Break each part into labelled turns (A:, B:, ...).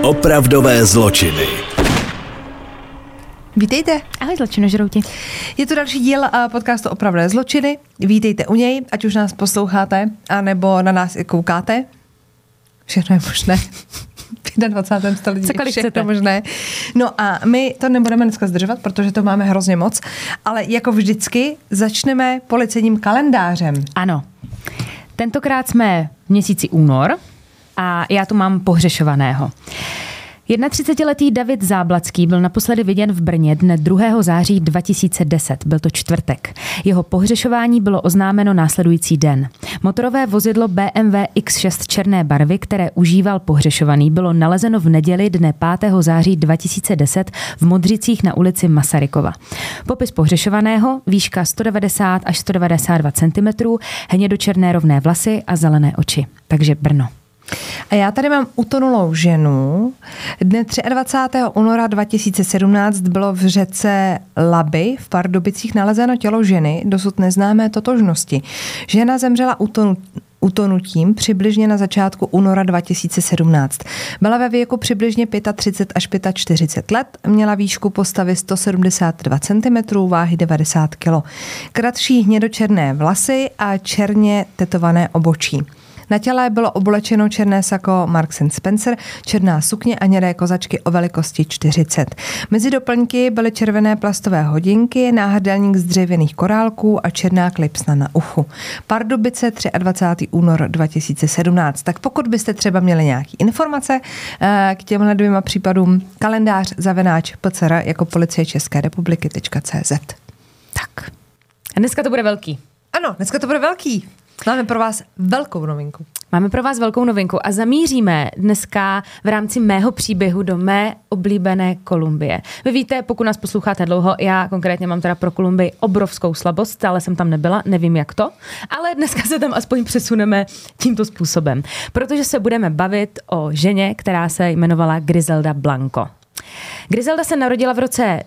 A: Opravdové zločiny.
B: Vítejte.
C: Ahoj, zločinožrouti.
B: Je to další díl podcastu Opravdové zločiny. Vítejte u něj, ať už nás posloucháte, anebo na nás i koukáte. Všechno je možné. V 21. století všechno je možné. No a my to nebudeme dneska zdržovat, protože to máme hrozně moc, ale jako vždycky začneme policejním kalendářem.
C: Ano. Tentokrát jsme v měsíci únor a já tu mám pohřešovaného. 31letý David Záblacký byl naposledy viděn v Brně dne 2. září 2010. Byl to čtvrtek. Jeho pohřešování bylo oznámeno následující den. Motorové vozidlo BMW X6 černé barvy, které užíval pohřešovaný, bylo nalezeno v neděli dne 5. září 2010 v Modřicích na ulici Masarykova. Popis pohřešovaného: výška 190 až 192 cm, hnědočerné rovné vlasy a zelené oči. Takže Brno.
B: A já tady mám utonulou ženu. Dne 23. února 2017 bylo v řece Laby v Pardubicích nalezeno tělo ženy dosud neznámé totožnosti. Žena zemřela utonutím přibližně na začátku února 2017. Byla ve věku přibližně 35 až 45 let, měla výšku postavy 172 cm, váhy 90 kg. Kratší hnědočerné vlasy a černě tetované obočí. Na těle bylo oblečeno černé sako Marks & Spencer, černá sukně a hnědé kozačky o velikosti 40. Mezi doplňky byly červené plastové hodinky, náhrdelník z dřevěných korálků a černá klipsna na uchu. Pardubice, 23. únor 2017. Tak pokud byste třeba měli nějaké informace k těmhle dvěma případům, kalendář @pcr jako Policie České republiky.cz.
C: Tak. A dneska to bude velký.
B: Ano, dneska to bude velký. Máme pro vás velkou novinku.
C: Máme pro vás velkou novinku a zamíříme dneska v rámci mého příběhu do mé oblíbené Kolumbie. Vy víte, pokud nás posloucháte dlouho, já konkrétně mám teda pro Kolumbii obrovskou slabost, ale jsem tam nebyla, nevím jak to, ale dneska se tam aspoň přesuneme tímto způsobem, protože se budeme bavit o ženě, která se jmenovala Griselda Blanco. Griselda se narodila v roce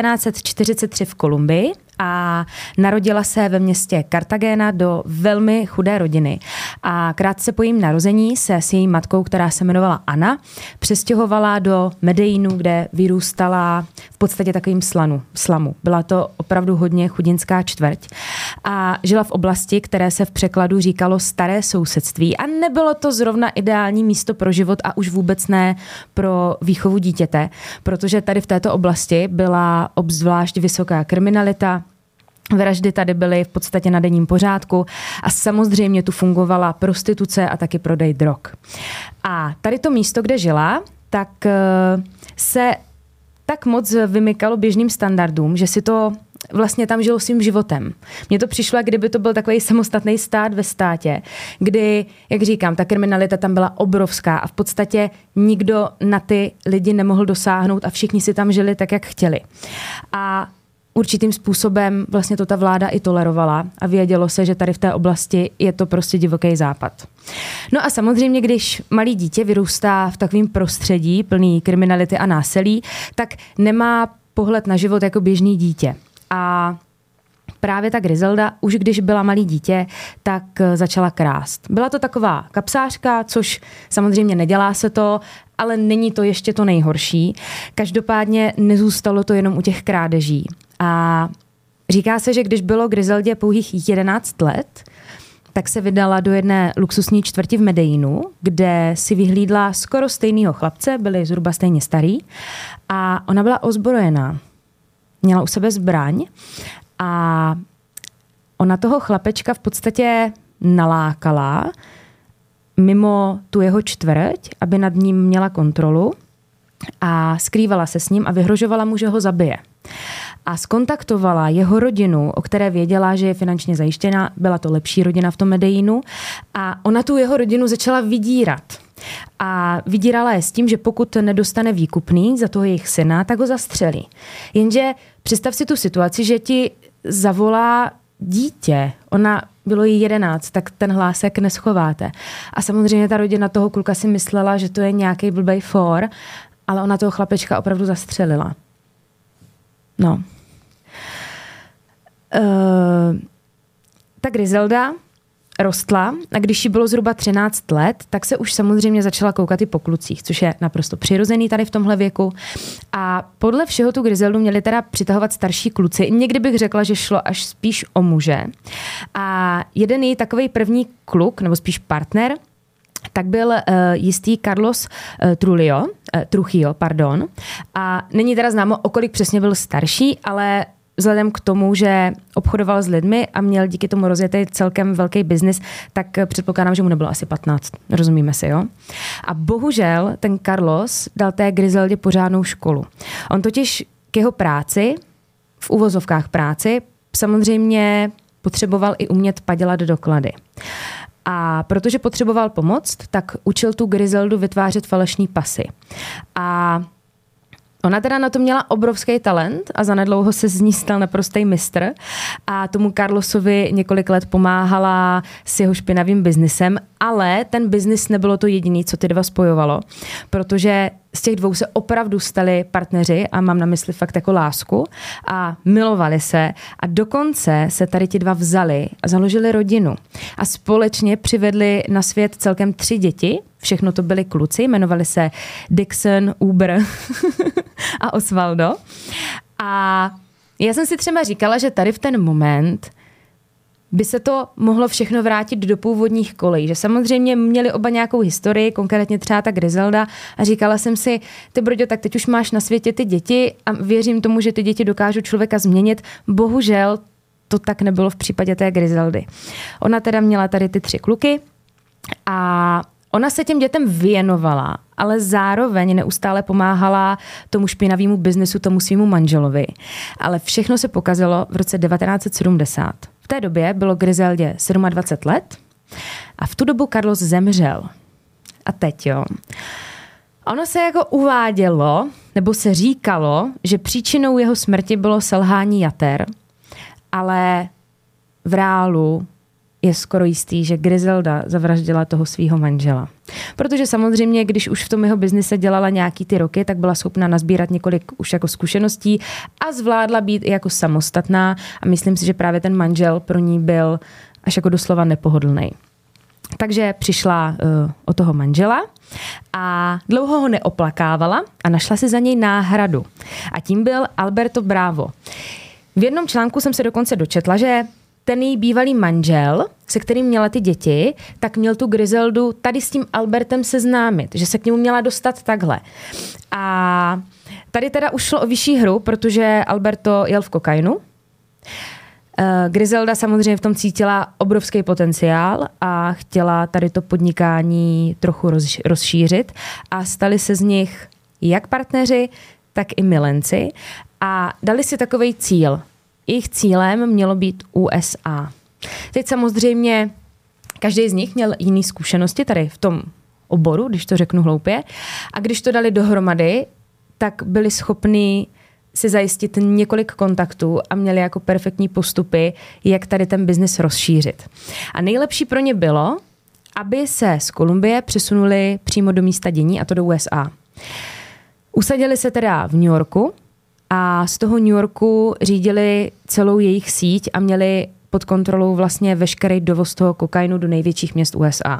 C: 1943 v Kolumbii a narodila se ve městě Cartagena do velmi chudé rodiny. A krátce po jejím narození se s její matkou, která se jmenovala Anna, přestěhovala do Medellínu, kde vyrůstala v podstatě takovým slamu. Byla to opravdu hodně chudinská čtvrť a žila v oblasti, které se v překladu říkalo staré sousedství a nebylo to zrovna ideální místo pro život a už vůbec ne pro výchovu dítěte, protože tady v této oblasti byla obzvlášť vysoká kriminalita. Vraždy tady byly v podstatě na denním pořádku a samozřejmě tu fungovala prostituce a taky prodej drog. A tady to místo, kde žila, tak se tak moc vymykalo běžným standardům, že si to vlastně tam žilo svým životem. Mně to přišlo, jak kdyby to byl takový samostatný stát ve státě, kdy, jak říkám, ta kriminalita tam byla obrovská a v podstatě nikdo na ty lidi nemohl dosáhnout a všichni si tam žili tak, jak chtěli. A určitým způsobem vlastně to ta vláda i tolerovala a vědělo se, že tady v té oblasti je to prostě divoký západ. No a samozřejmě, když malý dítě vyrůstá v takovém prostředí plný kriminality a násilí, tak nemá pohled na život jako běžný dítě. A právě ta Griselda, už když byla malý dítě, tak začala krást. Byla to taková kapsářka, což samozřejmě nedělá se to, ale není to ještě to nejhorší. Každopádně nezůstalo to jenom u těch krádeží. A říká se, že když bylo Griseldě pouhých 11 let, tak se vydala do jedné luxusní čtvrti v Medellínu, kde si vyhlídla skoro stejného chlapce, byli zhruba stejně starý a ona byla ozbrojená. Měla u sebe zbraň a ona toho chlapečka v podstatě nalákala mimo tu jeho čtvrť, aby nad ním měla kontrolu a skrývala se s ním a vyhrožovala mu, že ho zabije. A skontaktovala jeho rodinu, o které věděla, že je finančně zajištěna, byla to lepší rodina v tom Medellínu a ona tu jeho rodinu začala vydírat. A vydírala je s tím, že pokud nedostane výkupný za toho jejich syna, tak ho zastřelí. Jenže představ si tu situaci, že ti zavolá dítě, ona bylo jí 11, tak ten hlásek neschováte. A samozřejmě ta rodina toho kluka si myslela, že to je nějaký blbej for, ale ona toho chlapečka opravdu zastřelila. No. Ta Griselda rostla a když jí bylo zhruba 13 let, tak se už samozřejmě začala koukat i po klucích, což je naprosto přirozený tady v tomhle věku. A podle všeho tu Griseldu měli teda přitahovat starší kluci. Někdy bych řekla, že šlo až spíš o muže. A jeden její takovej první kluk, nebo spíš partner, tak byl jistý Carlos Trujillo. A není teda známo, o kolik přesně byl starší, ale vzhledem k tomu, že obchodoval s lidmi a měl díky tomu rozjetý celkem velký biznis, tak předpokládám, že mu nebylo asi 15. Rozumíme si, jo? A bohužel ten Carlos dal té Griseldě pořádnou školu. On totiž k jeho práci, v uvozovkách práci, samozřejmě potřeboval i umět padělat doklady. A protože potřeboval pomoct, tak učil tu Griseldu vytvářet falešný pasy. A ona teda na to měla obrovský talent a zanedlouho se z ní stal naprostý mistr a tomu Carlosovi několik let pomáhala s jeho špinavým biznisem, ale ten biznis nebylo to jediné, co ty dva spojovalo, protože z těch dvou se opravdu stali partneři a mám na mysli fakt jako lásku a milovali se a dokonce se tady ti dva vzali a založili rodinu a společně přivedli na svět celkem 3 děti. Všechno to byli kluci, jmenovali se Dixon, Uber a Osvaldo. A já jsem si třeba říkala, že tady v ten moment by se to mohlo všechno vrátit do původních kolejí. Že samozřejmě měli oba nějakou historii, konkrétně třeba ta Griselda a říkala jsem si, ty Broďo, tak teď už máš na světě ty děti a věřím tomu, že ty děti dokážou člověka změnit. Bohužel to tak nebylo v případě té Griseldy. Ona teda měla tady ty 3 kluky a ona se těm dětem věnovala, ale zároveň neustále pomáhala tomu špinavému biznesu, tomu svýmu manželovi. Ale všechno se pokazilo v roce 1970. V té době bylo Griseldě 27 let a v tu dobu Carlos zemřel. A teď jo. Ono se jako uvádělo, nebo se říkalo, že příčinou jeho smrti bylo selhání jater, ale v reálu je skoro jistý, že Griselda zavraždila toho svého manžela. Protože samozřejmě, když už v tom jeho biznise dělala nějaký ty roky, tak byla schopna nazbírat několik už jako zkušeností a zvládla být i jako samostatná a myslím si, že právě ten manžel pro ní byl až jako doslova nepohodlný. Takže přišla o toho manžela a dlouho ho neoplakávala a našla si za něj náhradu. A tím byl Alberto Bravo. V jednom článku jsem se dokonce dočetla, že ten její bývalý manžel, se kterým měla ty děti, tak měl tu Griseldu tady s tím Albertem seznámit, že se k němu měla dostat takhle. A tady teda už šlo o vyšší hru, protože Alberto jel v kokainu. Griselda samozřejmě v tom cítila obrovský potenciál a chtěla tady to podnikání trochu rozšířit a stali se z nich jak partneři, tak i milenci a dali si takovej cíl. Jejich cílem mělo být USA. Teď samozřejmě každý z nich měl jiné zkušenosti tady v tom oboru, když to řeknu hloupě. A když to dali dohromady, tak byli schopni si zajistit několik kontaktů a měli jako perfektní postupy, jak tady ten biznis rozšířit. A nejlepší pro ně bylo, aby se z Kolumbie přesunuli přímo do místa dění, a to do USA. Usadili se teda v New Yorku a z toho New Yorku řídili celou jejich síť a měli pod kontrolou vlastně veškerý dovoz toho kokainu do největších měst USA.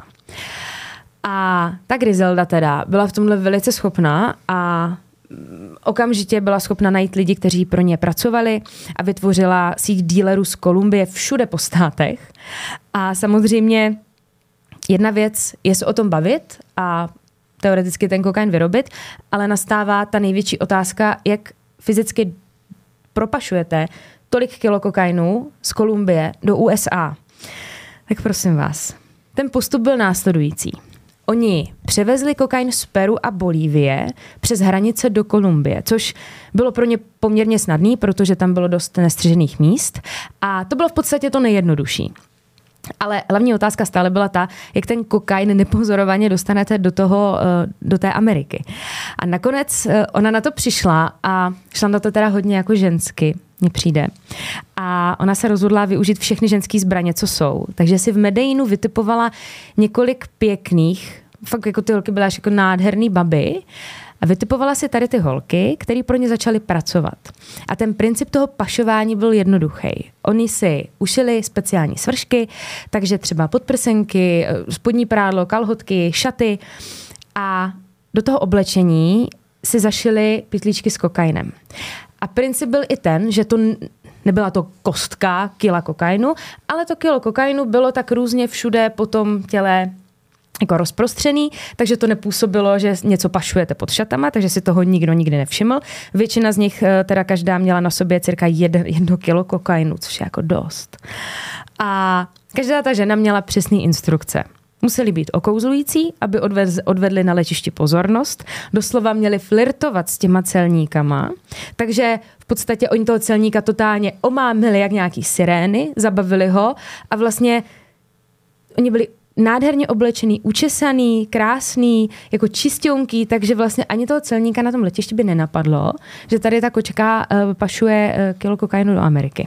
C: A ta Griselda teda byla v tomhle velice schopná a okamžitě byla schopna najít lidi, kteří pro ně pracovali a vytvořila síť dílerů z Kolumbie všude po státech. A samozřejmě jedna věc je se o tom bavit a teoreticky ten kokain vyrobit, ale nastává ta největší otázka, jak fyzicky propašujete tolik kilo kokainu z Kolumbie do USA. Tak prosím vás, ten postup byl následující. Oni převezli kokain z Peru a Bolívie přes hranice do Kolumbie, což bylo pro ně poměrně snadný, protože tam bylo dost nestřežených míst a to bylo v podstatě to nejjednodušší. Ale hlavní otázka stále byla ta, jak ten kokain nepozorovaně dostanete do té Ameriky. A nakonec ona na to přišla a šla na to teda hodně jako žensky, mně přijde. A ona se rozhodla využít všechny ženský zbraně, co jsou. Takže si v Medelínu vytipovala několik pěkných, fakt jako ty holky byly až jako nádherný baby, A vytipovala si tady ty holky, které pro ně začaly pracovat. A ten princip toho pašování byl jednoduchý. Oni si ušili speciální svršky, takže třeba podprsenky, spodní prádlo, kalhotky, šaty a do toho oblečení si zašili pytlíčky s kokainem. A princip byl i ten, že to nebyla to kostka kila kokainu, ale to kilo kokainu bylo tak různě všude po tom těle jako rozprostřený, takže to nepůsobilo, že něco pašujete pod šatama, takže si toho nikdo nikdy nevšiml. Většina z nich, teda každá měla na sobě cirka 1 kilo kokainu, což je jako dost. A každá ta žena měla přesné instrukce. Museli být okouzlující, aby odvedli na letišti pozornost. Doslova měli flirtovat s těma celníkama. Takže v podstatě oni toho celníka totálně omámili jak nějaký sirény, zabavili ho a vlastně oni byli nádherně oblečený, učesaný, krásný, jako čistionký, takže vlastně ani toho celníka na tom letišti by nenapadlo, že tady ta kočka pašuje kilo kokainu do Ameriky.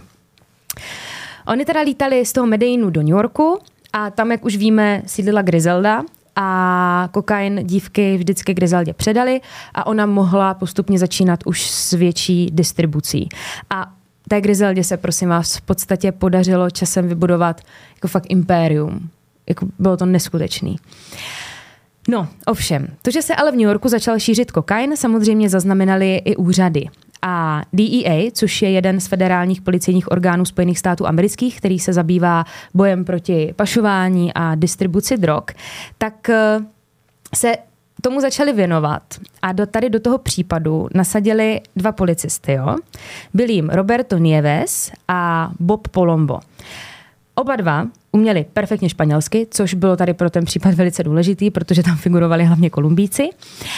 C: Oni teda lítali z toho Medeinu do New Yorku a tam, jak už víme, sídlila Griselda a kokain dívky vždycky Griseldě předali a ona mohla postupně začínat už s větší distribucí. A té Griseldě se, prosím vás, v podstatě podařilo časem vybudovat jako fakt impérium. Jako bylo to neskutečný. No, ovšem, to, že se ale v New Yorku začal šířit kokain, samozřejmě zaznamenali i úřady. A DEA, což je jeden z federálních policejních orgánů Spojených států amerických, který se zabývá bojem proti pašování a distribuci drog, tak se tomu začali věnovat a tady do toho případu nasadili 2 policisty. Jo? Byl jim Roberto Nieves a Bob Polombo. Oba dva uměli perfektně španělsky, což bylo tady pro ten případ velice důležitý, protože tam figurovali hlavně Kolumbíci.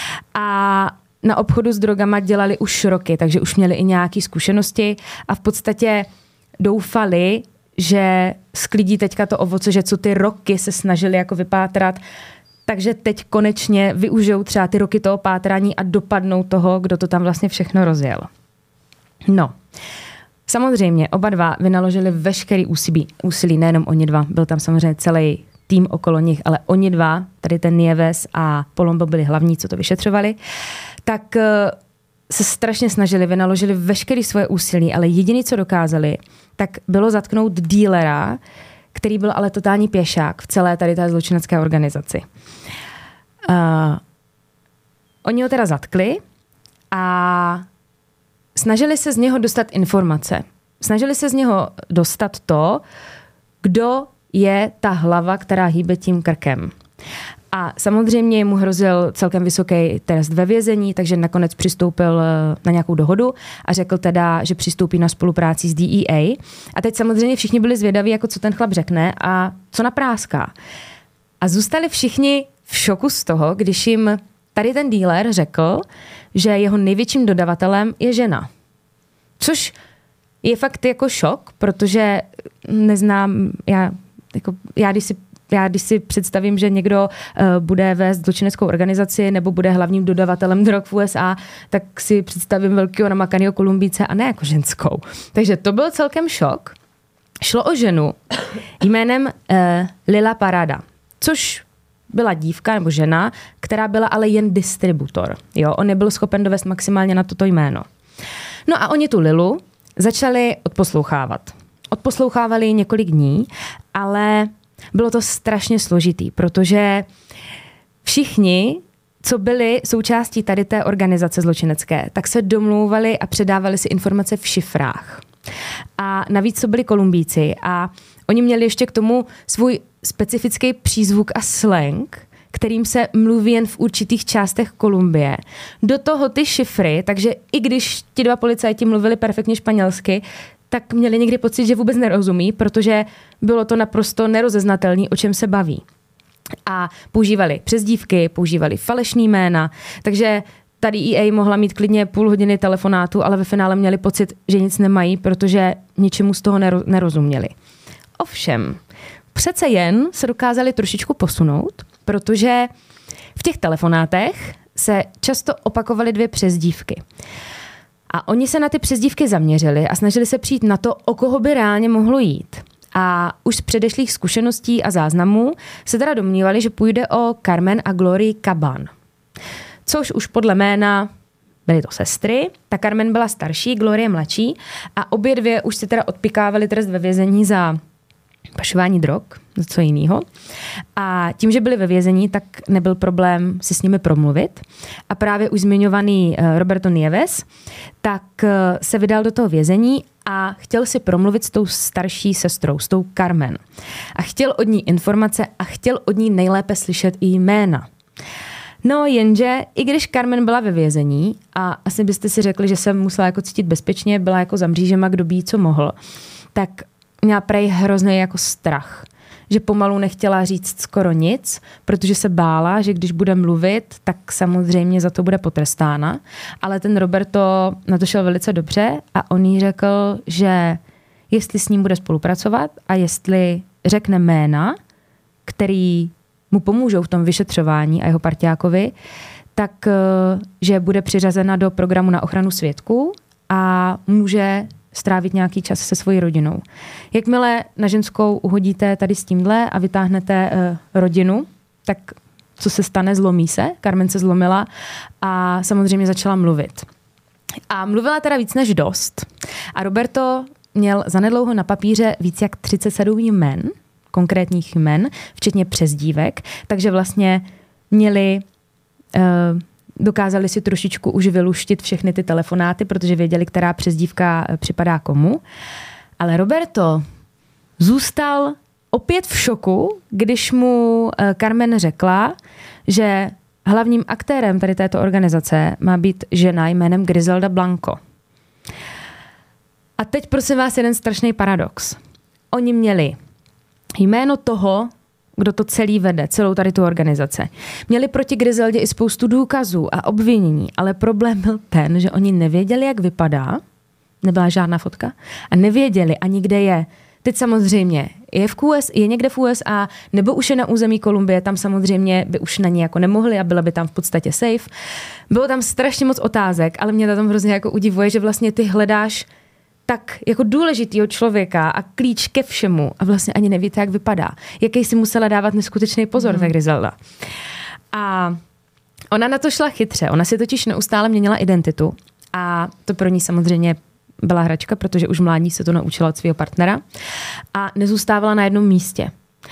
C: A na obchodu s drogama dělali už roky, takže už měli i nějaké zkušenosti a v podstatě doufali, že sklidí teďka to ovoce, že co ty roky se snažili jako vypátrat, takže teď konečně využijou třeba ty roky toho pátrání a dopadnou toho, kdo to tam vlastně všechno rozjel. No, samozřejmě oba dva vynaložili veškerý úsilí, nejenom oni dva, byl tam samozřejmě celý tým okolo nich, ale oni dva, tady ten Nieves a Polombo byli hlavní, co to vyšetřovali, tak se strašně snažili, vynaložili veškeré svoje úsilí, ale jediné, co dokázali, tak bylo zatknout dílera, který byl ale totální pěšák v celé tady té zločinecké organizaci. Oni ho teda zatkli a snažili se z něho dostat informace. Snažili se z něho dostat to, kdo je ta hlava, která hýbe tím krkem. A samozřejmě mu hrozil celkem vysoký trest ve vězení, takže nakonec přistoupil na nějakou dohodu a řekl teda, že přistoupí na spolupráci s DEA. A teď samozřejmě všichni byli zvědaví, jako co ten chlap řekne a co napráská. A zůstali všichni v šoku z toho, když jim tady ten dealer řekl, že jeho největším dodavatelem je žena. Což je fakt jako šok, protože neznám, když si představím, že někdo bude vést zločineckou organizaci nebo bude hlavním dodavatelem drog v USA, tak si představím velkého namakanýho Kolumbíce a ne jako ženskou. Takže to byl celkem šok. Šlo o ženu jménem Lila Parada, což byla dívka nebo žena, která byla ale jen distributor. Jo? On nebyl schopen dovést maximálně na toto jméno. No a oni tu Lilu začali odposlouchávat. Odposlouchávali několik dní, ale bylo to strašně složitý, protože všichni, co byli součástí tady té organizace zločinecké, tak se domlouvali a předávali si informace v šifrách. A navíc to byli Kolumbíci a oni měli ještě k tomu svůj specifický přízvuk a slang, kterým se mluví jen v určitých částech Kolumbie. Do toho ty šifry, takže i když ti 2 policajti mluvili perfektně španělsky, tak měli někdy pocit, že vůbec nerozumí, protože bylo to naprosto nerozeznatelné, o čem se baví. A používali přezdívky, používali falešný jména, takže tady EA mohla mít klidně půl hodiny telefonátu, ale ve finále měli pocit, že nic nemají, protože ničemu z toho nerozuměli. Ovšem, přece jen se dokázali trošičku posunout, protože v těch telefonátech se často opakovaly 2 přezdívky. A oni se na ty přezdívky zaměřili a snažili se přijít na to, o koho by reálně mohlo jít. A už z předešlých zkušeností a záznamů se teda domnívali, že půjde o Carmen a Glorii Caban. což už podle jména byly to sestry. Ta Carmen byla starší, Glorie mladší a obě dvě už si teda odpikávaly trest ve vězení za pašování drog, za co jiného. A tím, že byli ve vězení, tak nebyl problém si s nimi promluvit. A právě už zmiňovaný Roberto Nieves, tak se vydal do toho vězení a chtěl si promluvit s tou starší sestrou, s tou Carmen. A chtěl od ní informace a chtěl od ní nejlépe slyšet i jména. No jenže, i když Carmen byla ve vězení a asi byste si řekli, že se musela jako cítit bezpečně, byla jako za mřížema, kdo ví, co mohl, tak měla prej hrozný jako strach. Že pomalu nechtěla říct skoro nic, protože se bála, že když bude mluvit, tak samozřejmě za to bude potrestána. Ale ten Roberto na to šel velice dobře a on jí řekl, že jestli s ním bude spolupracovat a jestli řekne jména, který mu pomůžou v tom vyšetřování a jeho parťákovi, tak že bude přiřazena do programu na ochranu svědků a může strávit nějaký čas se svojí rodinou. Jakmile na ženskou uhodíte tady s tímhle a vytáhnete rodinu, tak co se stane? Zlomí se. Carmen se zlomila a samozřejmě začala mluvit. A mluvila teda víc než dost. A Roberto měl zanedlouho na papíře víc jak 37 jmen, konkrétních jmen, včetně přezdívek, takže vlastně dokázali si trošičku už vyluštit všechny ty telefonáty, protože věděli, která přezdívka připadá komu. Ale Roberto zůstal opět v šoku, když mu Carmen řekla, že hlavním aktérem tady této organizace má být žena jménem Griselda Blanco. A teď prosím vás jeden strašný paradox. Oni měli jméno toho, kdo to celý vede, celou tady tu organizaci. Měli proti Griseldě i spoustu důkazů a obvinění, ale problém byl ten, že oni nevěděli, jak vypadá, nebyla žádná fotka, a nevěděli ani kde je. Teď samozřejmě je někde v USA, nebo už je na území Kolumbie, tam samozřejmě by už na ní jako nemohli a byla by tam v podstatě safe. Bylo tam strašně moc otázek, ale mě to tam hrozně jako udivuje, že vlastně ty hledáš tak jako důležitýho člověka a klíč ke všemu a vlastně ani nevíte, jak vypadá. Jaký si musela dávat neskutečný pozor, ta Griselda. A ona na to šla chytře. Ona si totiž neustále měnila identitu a to pro ní samozřejmě byla hračka, protože už mládí se to naučila od svého partnera a nezůstávala na jednom místě.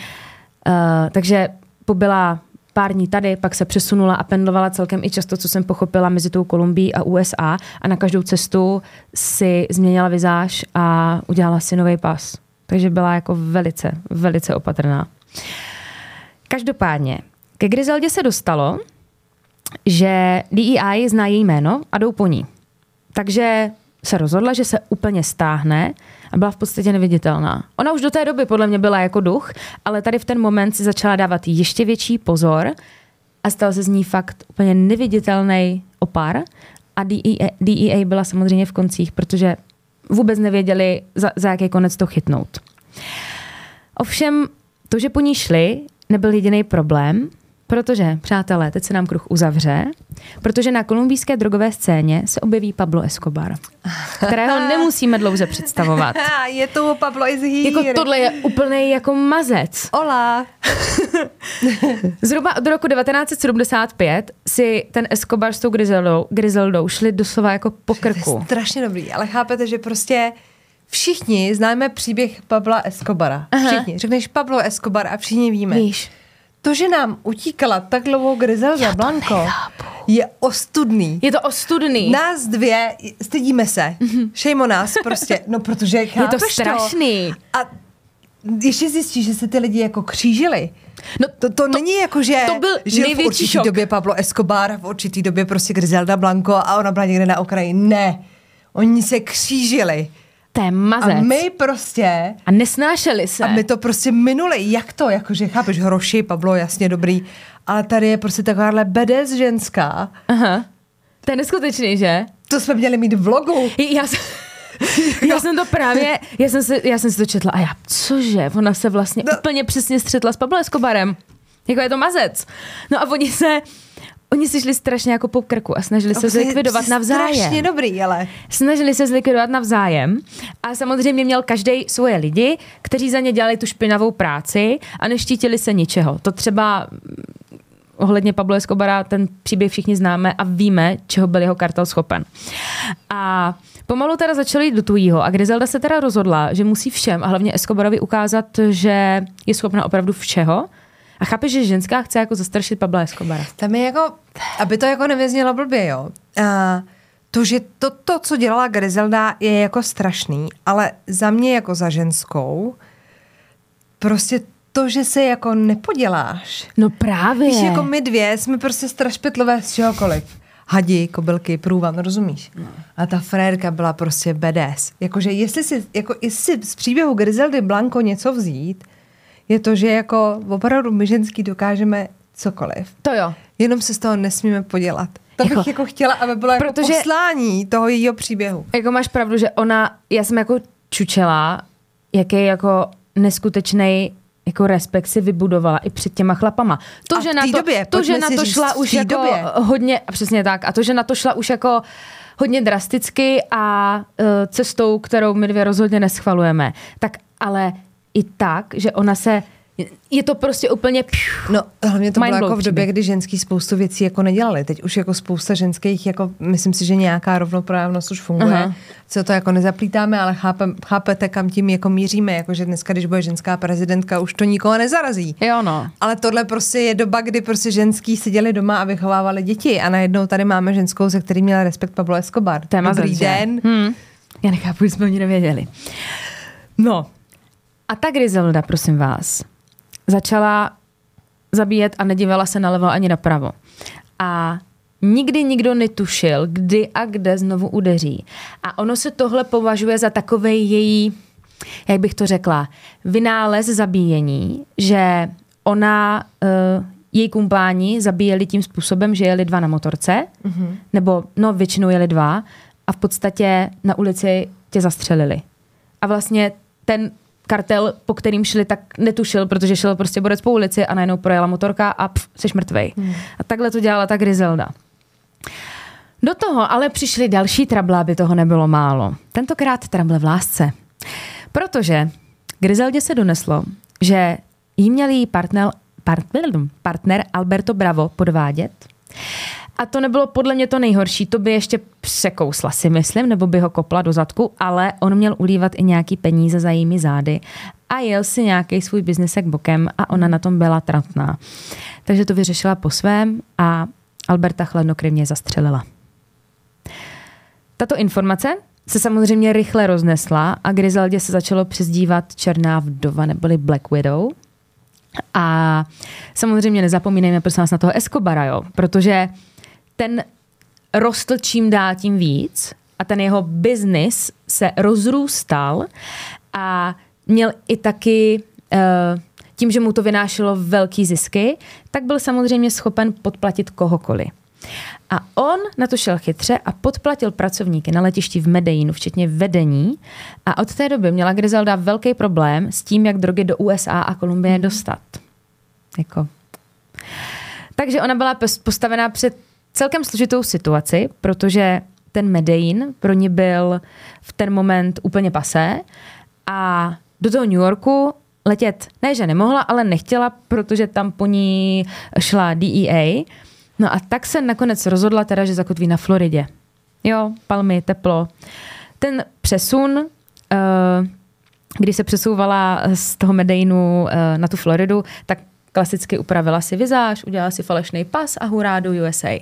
C: Takže pobyla pár dní tady, pak se přesunula a pendlovala celkem i často, co jsem pochopila, mezi tou Kolumbií a USA a na každou cestu si změnila vizáž a udělala si nový pas. Takže byla jako velice, velice opatrná. Každopádně, ke Griseldě se dostalo, že DEI zná její jméno a jdou po ní. Takže se rozhodla, že se úplně stáhne a byla v podstatě neviditelná. Ona už do té doby podle mě byla jako duch, ale tady v ten moment si začala dávat ještě větší pozor a stal se z ní fakt úplně neviditelný opar a DEA byla samozřejmě v koncích, protože vůbec nevěděli, za jaký konec to chytnout. Ovšem, to, že po ní šli, nebyl jediný problém, protože, přátelé, teď se nám kruh uzavře, protože na kolumbijské drogové scéně se objeví Pablo Escobar, kterého nemusíme dlouze představovat.
B: Je to Pablo is here.
C: Jako tohle je úplnej jako mazec.
B: Hola.
C: Zhruba od roku 1975 si ten Escobar s tou Griseldou šli doslova jako po krku.
B: To je strašně dobrý, ale chápete, že prostě všichni známe příběh Pabla Escobara. Všichni. Řekneš Pablo Escobar a všichni víme.
C: Víš.
B: To, že nám utíkala tak dlouho Griselda Blanco, je ostudný.
C: Je to ostudný.
B: Nás dvě, stydíme se. Shame on nás prostě. No, protože chápeš
C: je to strašný.
B: A ještě zjistíš, že se ty lidi jako křížili. No, to není jako, že
C: to byl
B: žil v určitý době Pablo Escobar, v určitý době prostě Griselda Blanco a ona byla někde na okraji. Ne. Oni se křížili.
C: To je mazec.
B: A my prostě...
C: A nesnášeli se.
B: A my to prostě minuli. Jak to? Jakože, chápeš, hroši, Pablo, jasně, dobrý. Ale tady je prostě takováhle badass ženská.
C: Aha. To je neskutečný, že?
B: To jsme měli mít v vlogu.
C: Já jsem to právě... Já jsem si to četla a já, cože? Ona se vlastně úplně přesně střetla s Pablo Escobarem. Jako je to mazec. No a oni si šli strašně jako po krku a snažili se zlikvidovat navzájem.
B: Strašně dobrý, ale.
C: Snažili se zlikvidovat navzájem a samozřejmě měl každej svoje lidi, kteří za ně dělali tu špinavou práci a neštítili se ničeho. To třeba ohledně Pablo Escobara ten příběh všichni známe a víme, čeho byl jeho kartel schopen. A pomalu teda začali jít do tujího a Griselda se teda rozhodla, že musí všem a hlavně Escobarovi ukázat, že je schopna opravdu všeho. A chápeš, že ženská chce jako zastrašit Pabla Escobara.
B: Tam je jako, aby to jako nevyznělo blbě, jo. To, že to, co dělala Griselda, je jako strašný, ale za mě jako za ženskou prostě to, že se jako nepoděláš.
C: No právě.
B: Víš, jako my dvě jsme prostě strašpitlové z čehokoliv. Hadi, kobylky, průvan, rozumíš? No. A ta frérka byla prostě badass. Jakože jestli si z příběhu Griseldy Blanco něco vzít, je to, že jako opravdu my ženský dokážeme cokoliv.
C: To jo.
B: Jenom se z toho nesmíme podělat. To bych jako chtěla, aby bylo jako poslání toho jejího příběhu.
C: Jako máš pravdu, že já jsem jako čučela, jaký jako neskutečnej jako respekt si vybudovala i před těma chlapama. To, že na to šla už jako hodně, přesně tak, a to, že na to šla už jako hodně drasticky a cestou, kterou my dvě rozhodně neschvalujeme. Tak ale i tak, že ona se je to prostě úplně
B: no, hlavně to bylo jako v době, kdy ženský spoustu věcí jako nedělali. Teď už jako spousta ženských, jako myslím si, že nějaká rovnoprávnost už funguje. Aha. Co to jako nezaplítáme, ale chápete, kam tím jako míříme, jako že dneska, když bude ženská prezidentka, už to nikoho nezarazí.
C: Jo, no.
B: Ale tohle prostě je doba, kdy prostě ženský seděli doma a vychovávali děti a najednou tady máme ženskou, se který měla respekt Pablo Escobar. Dobrý den.
C: Já nechápu, že jsme o ní nevěděli. No. A ta Griselda, prosím vás, začala zabíjet a nedívala se nalevo ani napravo. A nikdy nikdo netušil, kdy a kde znovu udeří. A ono se tohle považuje za takovej její, jak bych to řekla, vynález zabíjení, že ona, její kumpáni zabíjeli tím způsobem, že jeli dva na motorce, nebo většinou jeli dva a v podstatě na ulici tě zastřelili. A vlastně ten kartel, po kterým šli, tak netušil, protože šel prostě borec po ulici a najednou projela motorka a seš mrtvej. A takhle to dělala ta Griselda. Do toho ale přišly další trable, aby toho nebylo málo. Tentokrát trable v lásce. Protože Griseldě se doneslo, že jí měl její partner Alberto Bravo podvádět. A to nebylo podle mě to nejhorší, to by ještě překousla, si myslím, nebo by ho kopla do zadku, ale on měl ulívat i nějaký peníze za jejími zády a jel si nějaký svůj biznesek bokem a ona na tom byla tratná. Takže to vyřešila po svém a Alberta chladnokrevně zastřelila. Tato informace se samozřejmě rychle roznesla a Griseldě se začalo přezdívat Černá vdova neboli Black Widow. A samozřejmě nezapomínejme prosím nás na toho Escobara, jo, protože ten rostl čím dál tím víc a ten jeho biznis se rozrůstal a měl i taky tím, že mu to vynášelo velký zisky, tak byl samozřejmě schopen podplatit kohokoliv. A on na to šel chytře a podplatil pracovníky na letišti v Medellínu, včetně vedení. A od té doby měla Griselda velký problém s tím, jak drogy do USA a Kolumbie dostat. Takže ona byla postavená před celkem složitou situaci, protože ten Medellín pro ní byl v ten moment úplně pasé a do toho New Yorku letět ne, že nemohla, ale nechtěla, protože tam po ní šla DEA. No a tak se nakonec rozhodla teda, že zakotví na Floridě. Jo, palmy, teplo. Ten přesun, když se přesouvala z toho Medellínu na tu Floridu, tak klasicky upravila si vizáž, udělala si falešný pas a hurá do USA.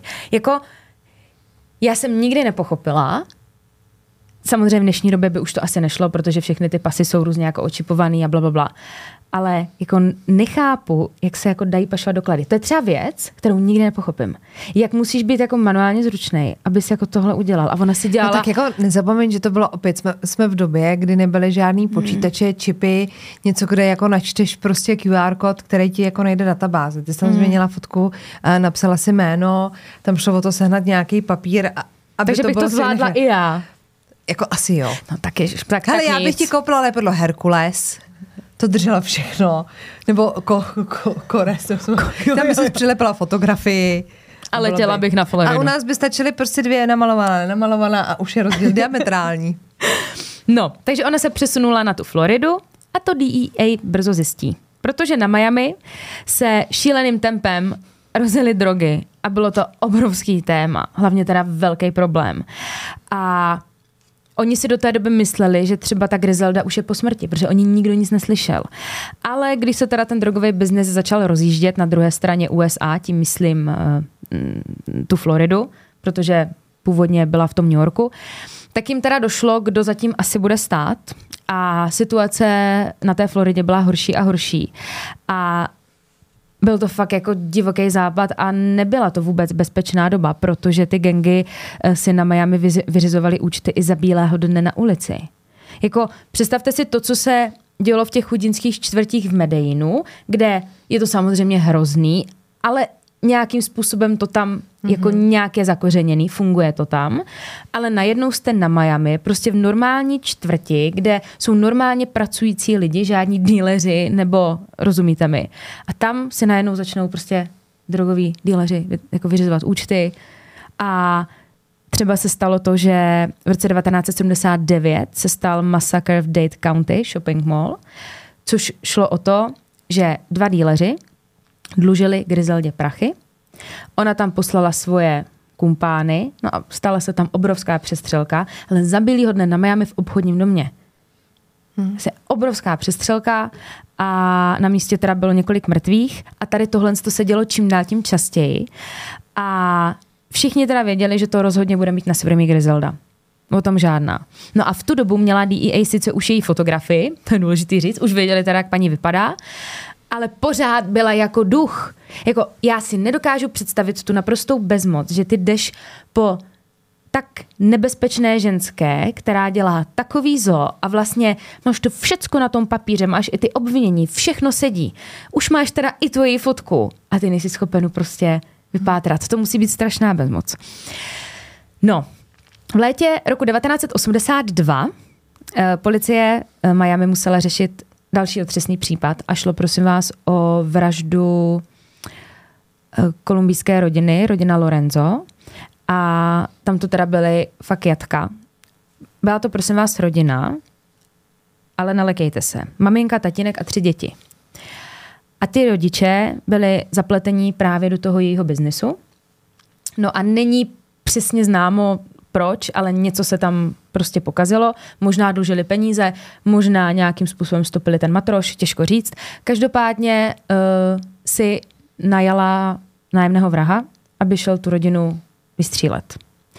C: Já jsem nikdy nepochopila, samozřejmě v dnešní době by už to asi nešlo, protože všechny ty pasy jsou různě jako očipovaný a blablabla. Ale jako nechápu, jak se jako dají pašovat doklady. To je třeba věc, kterou nikdy nepochopím. Jak musíš být jako manuálně zručnej, aby si jako tohle udělal. A ona si dělala...
B: No tak jako nezapomeň, že to bylo opět, jsme v době, kdy nebyly žádný počítače, čipy, něco, kde jako načteš prostě QR kód, který ti jako nejde databáze. Ty jsi tam změnila fotku, napsala si jméno, tam šlo o to sehnat nějaký papír.
C: Takže bych to zvládla i já.
B: Jako asi jo.
C: No taky.
B: Hele, já bych ti koupila lepidlo Herkules. To držela všechno. Nebo Kores. Tam by se přilepila fotografii.
C: A letěla bych na Floridu.
B: A u nás by stačily prostě 2 namalovaná a už je rozdíl diametrální.
C: No, takže ona se přesunula na tu Floridu a to DEA brzo zjistí. Protože na Miami se šíleným tempem rozjeli drogy a bylo to obrovský téma, hlavně teda velký problém. A oni si do té doby mysleli, že třeba ta Griselda už je po smrti, protože oni nikdo nic neslyšel. Ale když se teda ten drogový biznes začal rozjíždět na druhé straně USA, tím myslím tu Floridu, protože původně byla v tom New Yorku, tak jim teda došlo, kdo zatím asi bude stát. A situace na té Floridě byla horší a horší. A byl to fakt jako divoký západ a nebyla to vůbec bezpečná doba, protože ty gangy si na Miami vyřizovaly účty i za bílého dne na ulici. Jako představte si to, co se dělo v těch chudinských čtvrtích v Medellínu, kde je to samozřejmě hrozný, ale nějakým způsobem to tam jako nějak je zakořeněný, funguje to tam, ale najednou jste na Miami, prostě v normální čtvrti, kde jsou normálně pracující lidi, žádní díleři, nebo rozumíte mi. A tam si najednou začnou prostě drogoví díleři jako vyřizovat účty a třeba se stalo to, že v roce 1979 se stal masakr v Dade County Shopping Mall, což šlo o to, že 2 díleři dlužili Griseldě prachy. Ona tam poslala svoje kumpány, no a stala se tam obrovská přestřelka, ale zabili ho dne na Miami v obchodním domě. Obrovská přestřelka a na místě teda bylo několik mrtvých a tady tohle se dělo čím dál tím častěji a všichni teda věděli, že to rozhodně bude mít na svědomí Griselda. O tom žádná. No a v tu dobu měla DEA sice už její fotografii, to je důležitý říct, už věděli teda, jak paní vypadá, ale pořád byla jako duch. Jako já si nedokážu představit tu naprostou bezmoc, že ty jdeš po tak nebezpečné ženské, která dělá takový zlo a vlastně máš to všecko na tom papíře, máš i ty obvinění, všechno sedí. Už máš teda i tvoji fotku a ty nejsi schopen prostě vypátrat. To musí být strašná bezmoc. No, v létě roku 1982 policie Miami musela řešit další otřesný případ a šlo, prosím vás, o vraždu kolumbijské rodiny, rodina Lorenzo. A tam to teda byly fakt jatka. Byla to, prosím vás, rodina, ale nelekejte se. Maminka, tatínek a 3 děti. A ty rodiče byli zapletení právě do toho jejího biznesu. No a není přesně známo proč, ale něco se tam prostě pokazilo. Možná dlužili peníze, možná nějakým způsobem stopili ten matroš, těžko říct. Každopádně si najala nájemného vraha, aby šel tu rodinu vystřílet.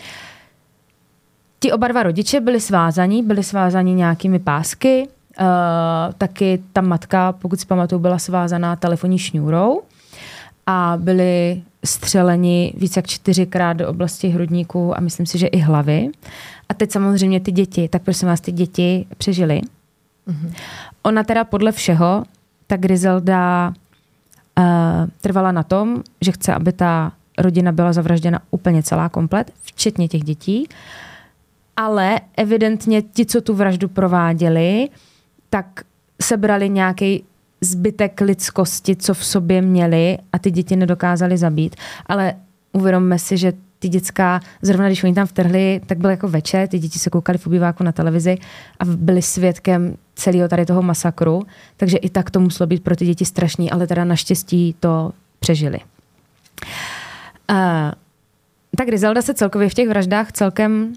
C: Ti oba 2 rodiče byli svázaní nějakými pásky, taky ta matka, pokud si pamatuju, byla svázaná telefonní šňůrou a byli střeleni víc jak 4krát do oblasti hrudníku a myslím si, že i hlavy. A teď samozřejmě ty děti, tak prosím vás, ty děti přežily. Ona teda podle všeho, ta Griselda trvala na tom, že chce, aby ta rodina byla zavražděna úplně celá komplet, včetně těch dětí. Ale evidentně ti, co tu vraždu prováděli, tak sebrali nějaký zbytek lidskosti, co v sobě měli a ty děti nedokázali zabít. Ale uvědomme si, že ty dětská, zrovna když oni tam vtrhli, tak byl jako večer, ty děti se koukali v obýváku na televizi a byli svědkem celého tady toho masakru, takže i tak to muselo být pro ty děti strašný, ale teda naštěstí to přežili. Tak Griselda se celkově v těch vraždách celkem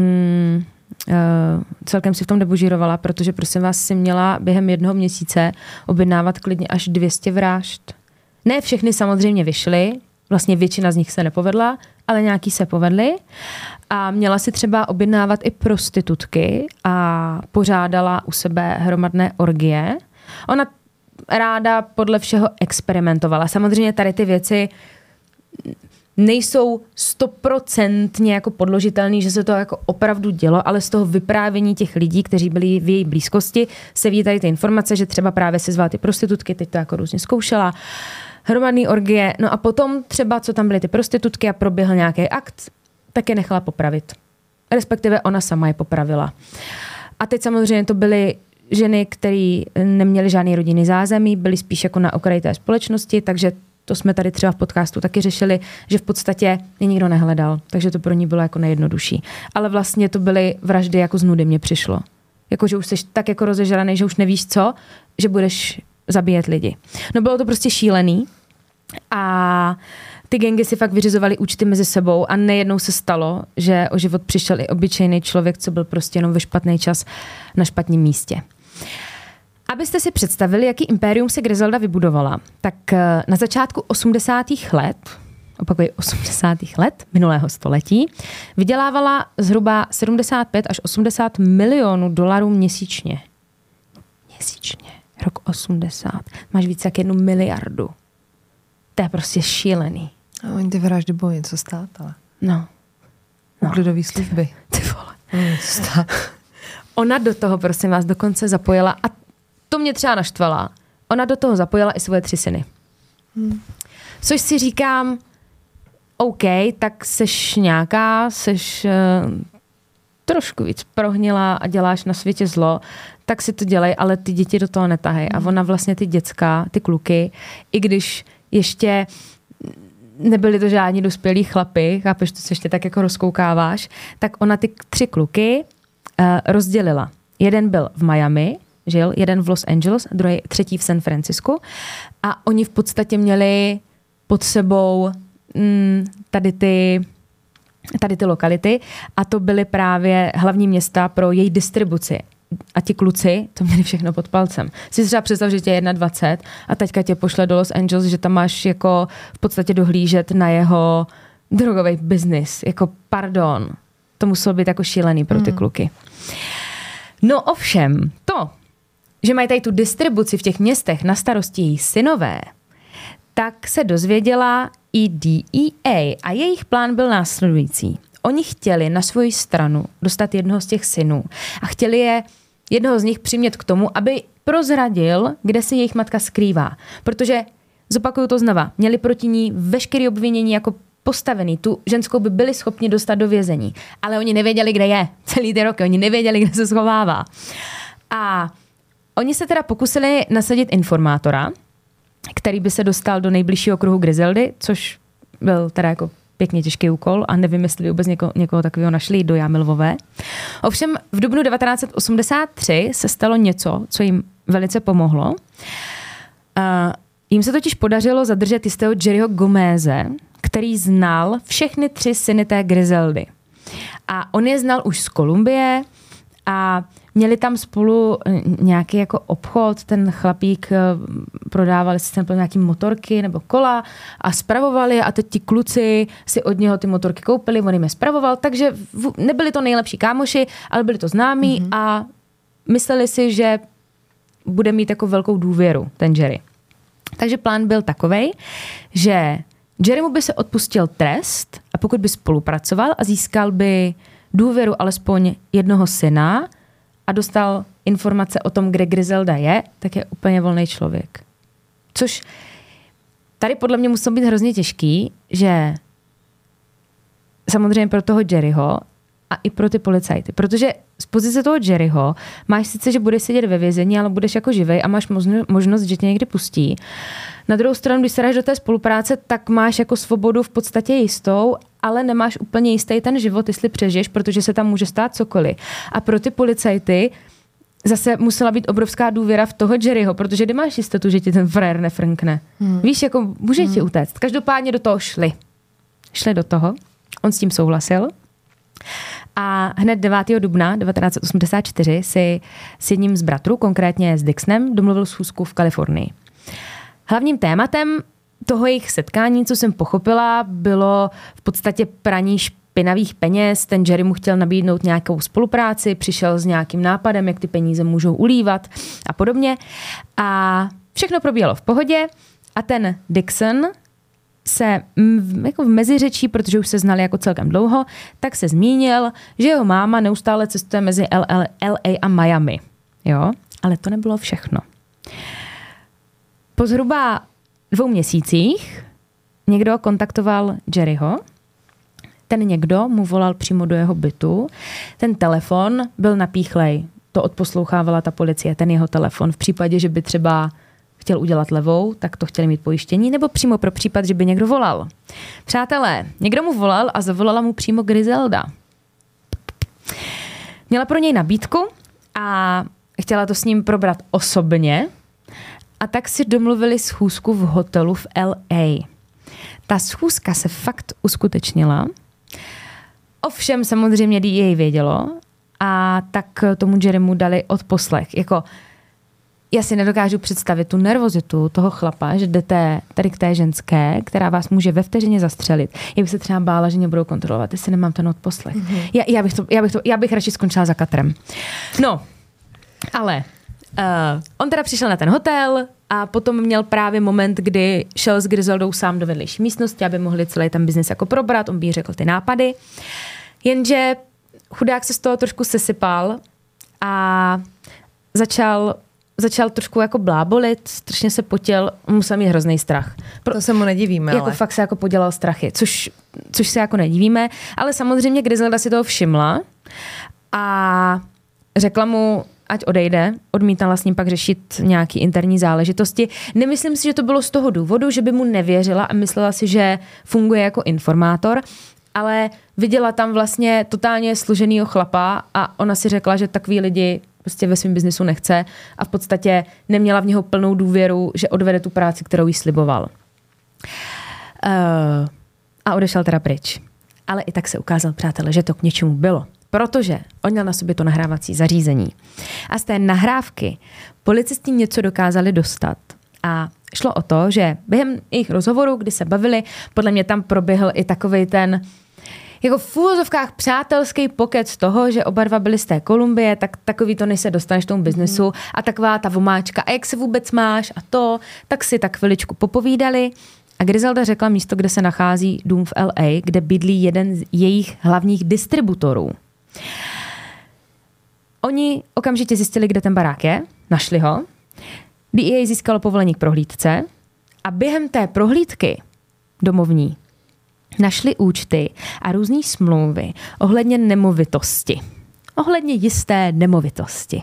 C: si v tom debužírovala, protože prosím vás si měla během 1 měsíce objednávat klidně až 200 vražd. Ne všechny samozřejmě vyšly, vlastně většina z nich se nepovedla, ale nějaký se povedly a měla si třeba objednávat i prostitutky a pořádala u sebe hromadné orgie. Ona ráda podle všeho experimentovala. Samozřejmě tady ty věci nejsou 100% jako podložitelný, že se to jako opravdu dělo, ale z toho vyprávění těch lidí, kteří byli v její blízkosti, se ví tady ty informace, že třeba právě se zvala ty prostitutky, teď to jako různě zkoušela, hromadný orgie, no a potom třeba, co tam byly ty prostitutky a proběhl nějaký akt, tak je nechala popravit. Respektive ona sama je popravila. A teď samozřejmě to byly ženy, které neměly žádný rodinný zázemí, byly spíš jako na okraji té společnosti, takže to jsme tady třeba v podcastu taky řešili, že v podstatě je nikdo nehledal, takže to pro ní bylo jako nejjednodušší. Ale vlastně to byly vraždy jako z nudy mně přišlo. Jako, že už jsi tak jako rozežraný, že už nevíš co, že budeš zabíjet lidi. No bylo to prostě šílený. A ty gangy si fakt vyřizovaly účty mezi sebou a nejednou se stalo, že o život přišel i obyčejný člověk, co byl prostě jenom ve špatný čas na špatném místě. Abyste si představili, jaký impérium si Griselda vybudovala, tak na začátku 80. let, opakuji 80. let minulého století, vydělávala zhruba 75 až 80 milionů dolarů měsíčně. Měsíčně. Rok 80. Máš víc jak 1 miliardu. To je prostě šílený.
B: A oni ty vraždy budou něco stát, ale...
C: No.
B: Uklidový služby.
C: Ty vole.
B: Něco stát.
C: Ona do toho, prosím vás, dokonce zapojila, a to mě třeba naštvala, ona do toho zapojila i svoje 3 syny. Což si říkám, OK, tak seš nějaká, seš trošku víc prohnila a děláš na světě zlo, tak si to dělej, ale ty děti do toho netahej. A ona vlastně ty děcka, ty kluky, i když ještě nebyli to žádní dospělí chlapy, chápeš, to se ještě tak jako rozkoukáváš, tak ona ty 3 kluky rozdělila. Jeden byl v Miami, žil, jeden v Los Angeles, třetí v San Francisku a oni v podstatě měli pod sebou tady ty lokality a to byly právě hlavní města pro její distribuci. A ti kluci to měli všechno pod palcem. Si třeba představ, že tě je 21 a teďka tě pošle do Los Angeles, že tam máš jako v podstatě dohlížet na jeho drogový biznis. Jako pardon. To muselo být jako šílený pro ty kluky. No ovšem, to, že mají tady tu distribuci v těch městech na starosti její synové, tak se dozvěděla i DEA a jejich plán byl následující. Oni chtěli na svoji stranu dostat jednoho z těch synů a chtěli jednoho z nich přimět k tomu, aby prozradil, kde se jejich matka skrývá. Protože, zopakuju to znova, měli proti ní veškeré obvinění jako postavený. Tu ženskou by byli schopni dostat do vězení. Ale oni nevěděli, kde je. Celý ty roky. Oni nevěděli, kde se schovává. A oni se teda pokusili nasadit informátora, který by se dostal do nejbližšího kruhu Griseldy, což byl teda jako pěkně těžký úkol a nevím, jestli vůbec někoho takového našli do Jámy Lvové. Ovšem v dubnu 1983 se stalo něco, co jim velice pomohlo. Jim se totiž podařilo zadržet jistého Jerryho Gomeze, který znal všechny 3 syny té Griseldy. A on je znal už z Kolumbie a měli tam spolu nějaký jako obchod, ten chlapík prodávali si nějaký motorky nebo kola a spravovali a teď ti kluci si od něho ty motorky koupili, on jim je spravoval, takže nebyli to nejlepší kámoši, ale byli to známí a mysleli si, že bude mít jako velkou důvěru ten Jerry. Takže plán byl takovej, že Jerrymu by se odpustil trest a pokud by spolupracoval a získal by důvěru alespoň jednoho syna a dostal informace o tom, kde Griselda je, tak je úplně volný člověk. Což tady podle mě muselo být hrozně těžký, že samozřejmě pro toho Jerryho a i pro ty policajty. Protože z pozice toho Jerryho máš sice, že budeš sedět ve vězení, ale budeš jako živej a máš možnost, že tě někdy pustí. Na druhou stranu, když se dáš do té spolupráce, tak máš jako svobodu v podstatě jistou, ale nemáš úplně jistý ten život, jestli přežiješ, protože se tam může stát cokoliv. A pro ty policajty zase musela být obrovská důvěra v toho Jerryho, protože ty máš jistotu, že ti ten frér nefrnkne. Víš, jako může ti utéct. Každopádně do toho šli. Šli do toho. On s tím souhlasil. A hned 9. dubna 1984 si s jedním z bratrů, konkrétně s Dixonem, domluvil schůzku v Kalifornii. Hlavním tématem toho jejich setkání, co jsem pochopila, bylo v podstatě praní špinavých peněz. Ten Jerry mu chtěl nabídnout nějakou spolupráci, přišel s nějakým nápadem, jak ty peníze můžou ulívat a podobně. A všechno probíhalo v pohodě a ten Dixon se jako v meziřečí, protože už se znali jako celkem dlouho, tak se zmínil, že jeho máma neustále cestuje mezi LA a Miami. Jo? Ale to nebylo všechno. Po zhruba 2 měsících někdo kontaktoval Jerryho. Ten někdo mu volal přímo do jeho bytu. Ten telefon byl napíchlej. To odposlouchávala ta policie, ten jeho telefon. V případě, že by třeba chtěl udělat levou, tak to chtěli mít pojištění, nebo přímo pro případ, že by někdo volal. Přátelé, někdo mu volal a zavolala mu přímo Griselda. Měla pro něj nabídku a chtěla to s ním probrat osobně, a tak si domluvili schůzku v hotelu v LA. Ta schůzka se fakt uskutečnila. Ovšem samozřejmě DEA vědělo a tak tomu Jerrymu dali odposlech. Jako, já si nedokážu představit tu nervozitu toho chlapa, že jdete tady k té ženské, která vás může ve vteřině zastřelit. Já bych se třeba bála, že mě budou kontrolovat, jestli nemám ten odposlech. Já bych radši skončila za katrem. No, ale on teda přišel na ten hotel a potom měl právě moment, kdy šel s Griseldou sám do vedlejší místnosti, aby mohli celý ten biznis jako probrat, on by jí řekl ty nápady. Jenže chudák se z toho trošku sesypal a začal trošku jako blábolit, strašně se potěl, musel mít hrozný strach.
B: To se mu nedivíme,
C: jako
B: ale.
C: fakt se jako podělal strachy, což se jako nedivíme, ale samozřejmě Griselda si toho všimla a řekla mu, ať odejde, odmítala s ním pak řešit nějaký interní záležitosti. Nemyslím si, že to bylo z toho důvodu, že by mu nevěřila a myslela si, že funguje jako informátor, ale viděla tam vlastně totálně složenýho chlapa a ona si řekla, že takový lidi prostě ve svém biznisu nechce a v podstatě neměla v něho plnou důvěru, že odvede tu práci, kterou jí sliboval. A odešel teda pryč. Ale i tak se ukázal, přátelé, že to k něčemu bylo. Protože on měl na sobě to nahrávací zařízení. A z té nahrávky policisti něco dokázali dostat. A šlo o to, že během jejich rozhovoru, kdy se bavili, podle mě tam proběhl i takovej ten jako v úvozovkách přátelský pokec toho, že oba dva byli z té Kolumbie, tak takový to, než se dostaneš k tomu biznesu a taková ta vomáčka, a jak se vůbec máš a to, tak si tak chviličku popovídali. A Griselda řekla místo, kde se nachází dům v LA, kde bydlí jeden z jejich hlavních distributorů. Oni okamžitě zjistili, kde ten barák je, našli ho. DEA získalo povolení k prohlídce a během té prohlídky domovní našli účty a různý smlouvy ohledně nemovitosti. Ohledně jisté nemovitosti.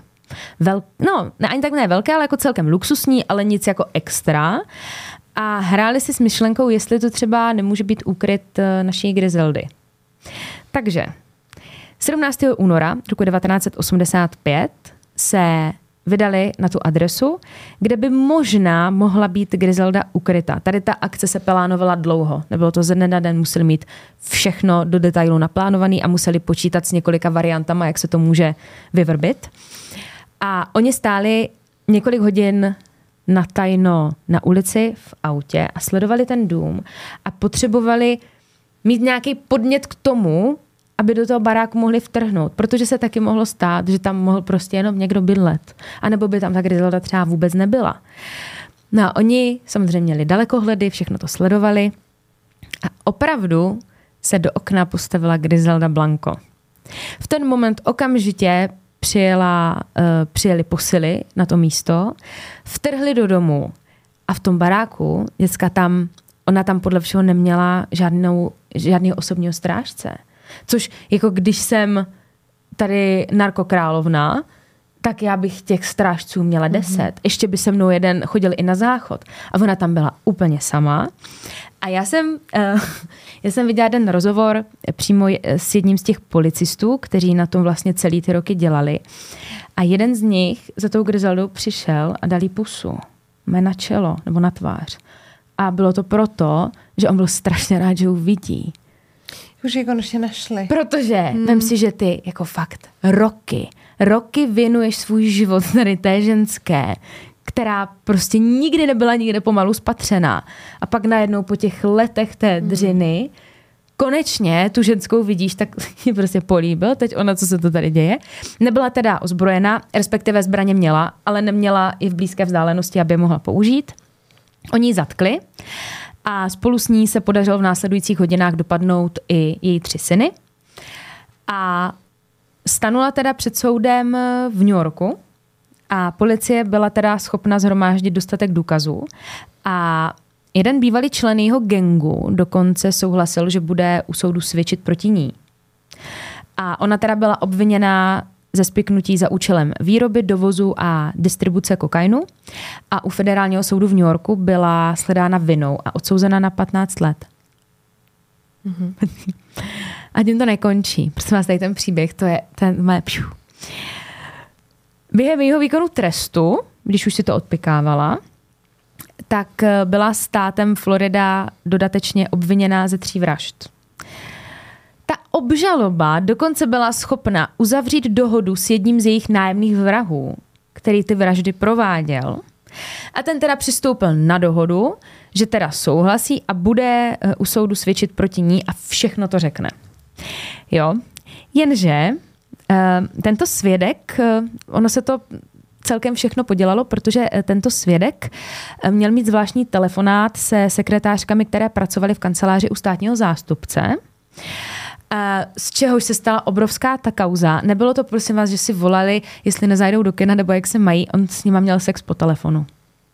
C: Ani tak ne velké, ale jako celkem luxusní, ale nic jako extra. A hráli si s myšlenkou, jestli to třeba nemůže být úkryt naší Griseldy. Takže 17. února roku 1985 se vydali na tu adresu, kde by možná mohla být Griselda ukryta. Tady ta akce se plánovala dlouho. Nebylo to ze dne na den, museli mít všechno do detailu naplánovaný a museli počítat s několika variantama, jak se to může vyvrbit. A oni stáli několik hodin natajno na ulici v autě a sledovali ten dům a potřebovali mít nějaký podnět k tomu, aby do toho baráku mohli vtrhnout, protože se taky mohlo stát, že tam mohl prostě jenom někdo bydlet. A nebo by tam ta Griselda třeba vůbec nebyla. No a oni samozřejmě měli dalekohledy, všechno to sledovali a opravdu se do okna postavila Griselda Blanco. V ten moment okamžitě přijeli posily na to místo, vtrhli do domu a v tom baráku ona tam podle všeho neměla žádného osobního strážce. Což jako když jsem tady narkokrálovna, tak já bych těch strážců měla 10. Ještě by se mnou jeden chodil i na záchod. A ona tam byla úplně sama. A já jsem viděla ten rozhovor přímo s jedním z těch policistů, kteří na tom vlastně celý ty roky dělali. A jeden z nich za tou Griseldou přišel a dal jí pusu. Na čelo nebo na tvář. A bylo to proto, že on byl strašně rád, že ji vidí.
B: Už ji konečně našli.
C: Protože vem si, že ty jako fakt roky věnuješ svůj život tady té ženské, která prostě nikdy nebyla nikde pomalu spatřená. A pak najednou po těch letech té dřiny konečně tu ženskou vidíš, tak ji prostě políbil. Teď ona, co se to tady děje. Nebyla teda ozbrojená, respektive zbraně měla, ale neměla i v blízké vzdálenosti, aby je mohla použít. Oni ji zatkli a spolu s ní se podařilo v následujících hodinách dopadnout i její 3 syny. A stanula teda před soudem v New Yorku a policie byla teda schopna shromáždit dostatek důkazů. A jeden bývalý člen jeho gangu dokonce souhlasil, že bude u soudu svědčit proti ní. A ona teda byla obviněná ze spiknutí za účelem výroby, dovozu a distribuce kokainu a u federálního soudu v New Yorku byla shledána vinou a odsouzena na 15 let. A tím to nekončí. Prosím vás, tady ten příběh, to je ten moje Během jeho výkonu trestu, když už si to odpikávala, tak byla státem Florida dodatečně obviněná ze 3 vražd. Ta obžaloba dokonce byla schopna uzavřít dohodu s jedním z jejich nájemných vrahů, který ty vraždy prováděl. A ten teda přistoupil na dohodu, že teda souhlasí a bude u soudu svědčit proti ní a všechno to řekne. Jo, jenže tento svědek, ono se to celkem všechno podělalo, protože tento svědek měl mít zvláštní telefonát se sekretářkami, které pracovaly v kanceláři u státního zástupce, z čehož se stala obrovská ta kauza. Nebylo to, prosím vás, že si volali, jestli nezajdou do kina, nebo jak se mají. On s nima měl sex po telefonu.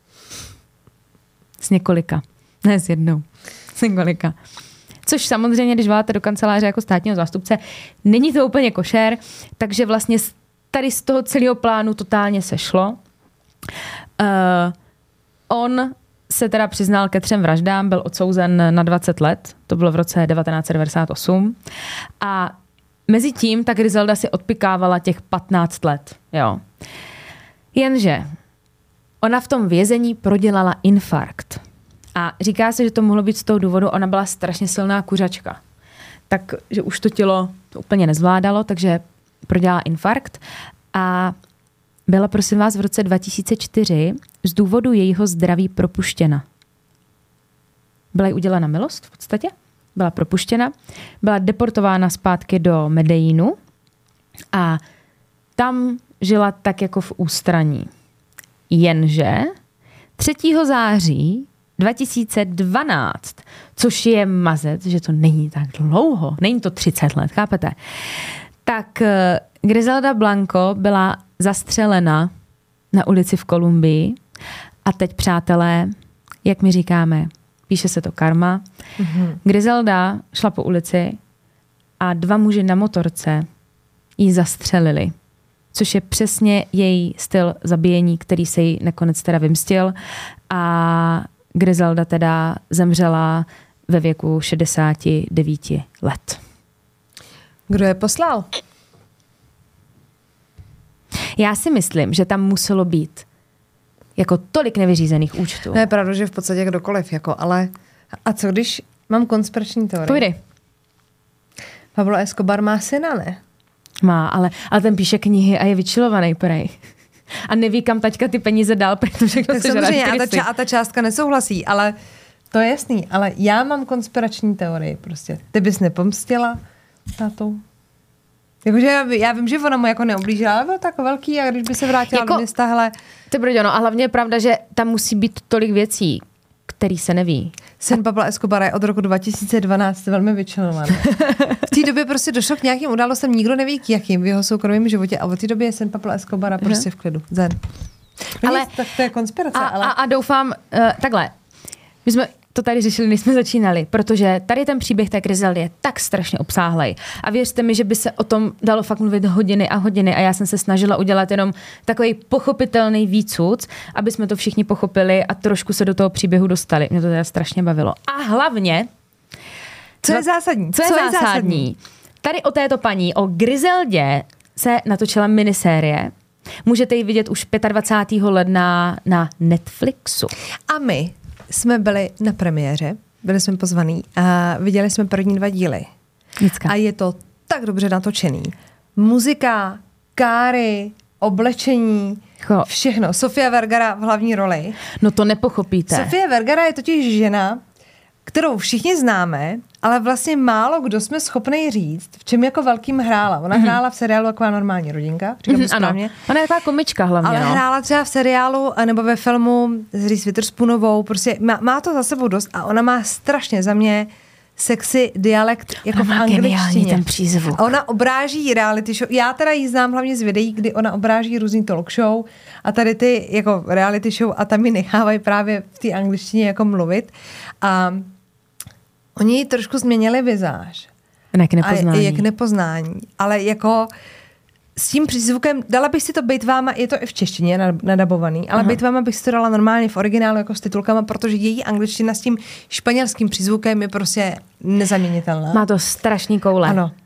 C: S několika. Ne s jednou. S několika. Což samozřejmě, když voláte do kanceláře jako státního zástupce, není to úplně košer, takže vlastně tady z toho celého plánu totálně sešlo. On se teda přiznal ke 3 vraždám, byl odsouzen na 20 let, to bylo v roce 1998. A mezi tím ta Griselda si odpikávala těch 15 let. Jo. Jenže ona v tom vězení prodělala infarkt. A říká se, že to mohlo být z toho důvodu, ona byla strašně silná kuřačka. Takže už to tělo to úplně nezvládalo, takže prodělala infarkt a byla, prosím vás, v roce 2004 z důvodu jejího zdraví propuštěna. Byla jí udělena milost v podstatě, byla propuštěna, byla deportována zpátky do Medellínu a tam žila tak jako v ústraní. Jenže 3. září 2012, což je mazec, že to není tak dlouho, není to 30 let, chápete? Tak Griselda Blanco byla zastřelena na ulici v Kolumbii a teď, přátelé, jak my říkáme, píše se to karma. Mm-hmm. Griselda šla po ulici a 2 muži na motorce ji zastřelili, což je přesně její styl zabíjení, který se jí nakonec teda vymstil a Griselda teda zemřela ve věku 69 let.
B: Kdo je poslal?
C: Já si myslím, že tam muselo být jako tolik nevyřízených účtů.
B: Ne, pravda, že v podstatě kdokoliv, jako, ale a co když mám konspirační teorii?
C: Pojdi.
B: Pablo Escobar má syna, ne?
C: Má, ale ten píše knihy a je vyčilovaný prej. A neví, kam taťka ty peníze dál, protože kdo se
B: samozřejmě, a ta částka nesouhlasí, ale to je jasný. Ale já mám konspirační teorii prostě. Ty bys nepomstila tátou? Jakože já vím, že ona mu jako neoblížila, ale byl tak velký a když by se vrátila jako, do města, hele.
C: Ty brdě, no a hlavně je pravda, že tam musí být tolik věcí, který se neví.
B: Syn Pabla Escobara je od roku 2012 velmi vyčlenovaný. V té době prostě došlo k nějakým událostem, nikdo neví k jakým v jeho soukromém životě a od té doby je syn Pabla Escobara prostě v klidu. Zen. Ale, tak to je konspirace.
C: A doufám, takhle, my jsme to tady řešili, než jsme začínali, protože tady ten příběh té Griseldy je tak strašně obsáhlej. A věřte mi, že by se o tom dalo fakt mluvit hodiny a hodiny a já jsem se snažila udělat jenom takový pochopitelný výcuc, aby jsme to všichni pochopili a trošku se do toho příběhu dostali. Mě to teda strašně bavilo. A hlavně...
B: Co je zásadní?
C: Co je zásadní? Tady o této paní, o Griseldě se natočila minisérie. Můžete ji vidět už 25. ledna na Netflixu.
B: A my jsme byli na premiéře, byli jsme pozvaný a viděli jsme první 2 díly.
C: Děcka.
B: A je to tak dobře natočený. Muzika, káry, oblečení, všechno. Sofia Vergara v hlavní roli.
C: No to nepochopíte.
B: Sofia Vergara je totiž žena, kterou všichni známe, ale vlastně málo kdo jsme schopni říct, v čem jako velkým hrála. Ona hrála v seriálu Taková normální rodinka, říkám správně.
C: Ano. Ona je taková komička hlavně.
B: Ale hrála třeba v seriálu nebo ve filmu s Reese Witherspoonovou, prostě má to za sebou dost a ona má strašně za mě sexy dialekt jako v angličtině.
C: Ten přízvuk.
B: A ona obráží reality show. Já teda ji znám hlavně z videí, kdy ona obráží různý talk show a tady ty jako reality show a tam ji nechávají právě v té angličtině jako mluvit. A oni ji trošku změnili vizáž. Jak nepoznání. Ale jako s tím přízvukem, dala bych si to bejtvama, je to i v češtině nadabovaný, ale bejtvama bych si to dala normálně v originálu jako s titulkama, protože její angličtina s tím španělským přízvukem je prostě nezaměnitelná.
C: Má to strašný koule.
B: Ano.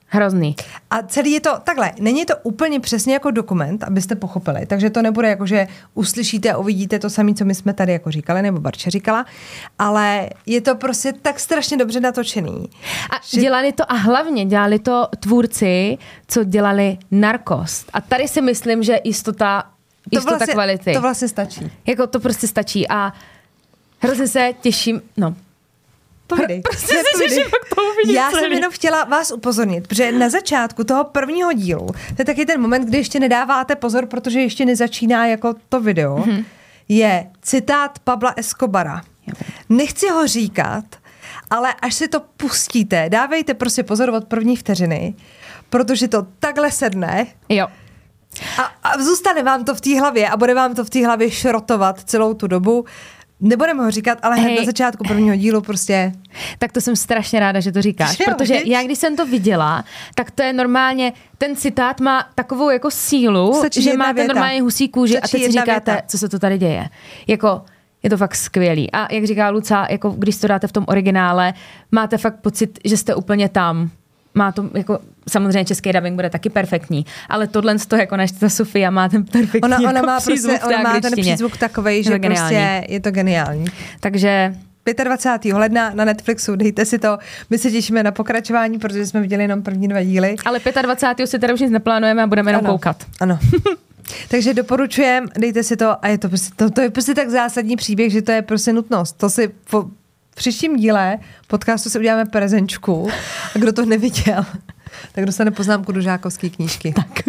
C: Hrozný.
B: A celý je to takhle, není to úplně přesně jako dokument, abyste pochopili, takže to nebude jako, že uslyšíte a uvidíte to samé, co my jsme tady jako říkali, nebo Barča říkala, ale je to prostě tak strašně dobře natočený.
C: A hlavně dělali to tvůrci, co dělali Narcos. A tady si myslím, že jistota kvality.
B: To vlastně stačí.
C: Jako to prostě stačí a hrozně se těším,
B: Povídej.
C: Prostě se těším, jak to uvidím.
B: Já jsem jenom chtěla vás upozornit, protože na začátku toho prvního dílu, to je taky ten moment, kdy ještě nedáváte pozor, protože ještě nezačíná jako to video, je citát Pabla Escobara. Nechci ho říkat, ale až si to pustíte, dávejte prostě pozor od první vteřiny, protože to takhle sedne.
C: Jo.
B: A zůstane vám to v té hlavě a bude vám to v té hlavě šrotovat celou tu dobu. Nebudeme ho říkat, ale hned na začátku prvního dílu prostě...
C: Tak to jsem strašně ráda, že to říkáš, protože já, když jsem to viděla, tak to je normálně, ten citát má takovou jako sílu, že máte normálně husí kůži a teď si říkáte, co se to tady děje. Jako, je to fakt skvělý. A jak říká Luca, jako když to dáte v tom originále, máte fakt pocit, že jste úplně tam. Má to jako, samozřejmě český dubbing bude taky perfektní, ale tohle z toho jako ta Sofia má ten perfektní
B: ona má
C: přízvuk
B: prostě, ona má ten přízvuk takovej, že prostě je to geniální.
C: Takže
B: 25. ledna na Netflixu, dejte si to, my se těšíme na pokračování, protože jsme viděli jenom první 2 díly.
C: Ale 25. si teda už nic neplánujeme a budeme jenom koukat.
B: Ano. Takže doporučujem, dejte si to a je to prostě, to je prostě tak zásadní příběh, že to je prostě nutnost. To si v příštím díle podcastu si uděláme prezenčku a kdo to neviděl, tak dostane poznámku do žákovské knížky.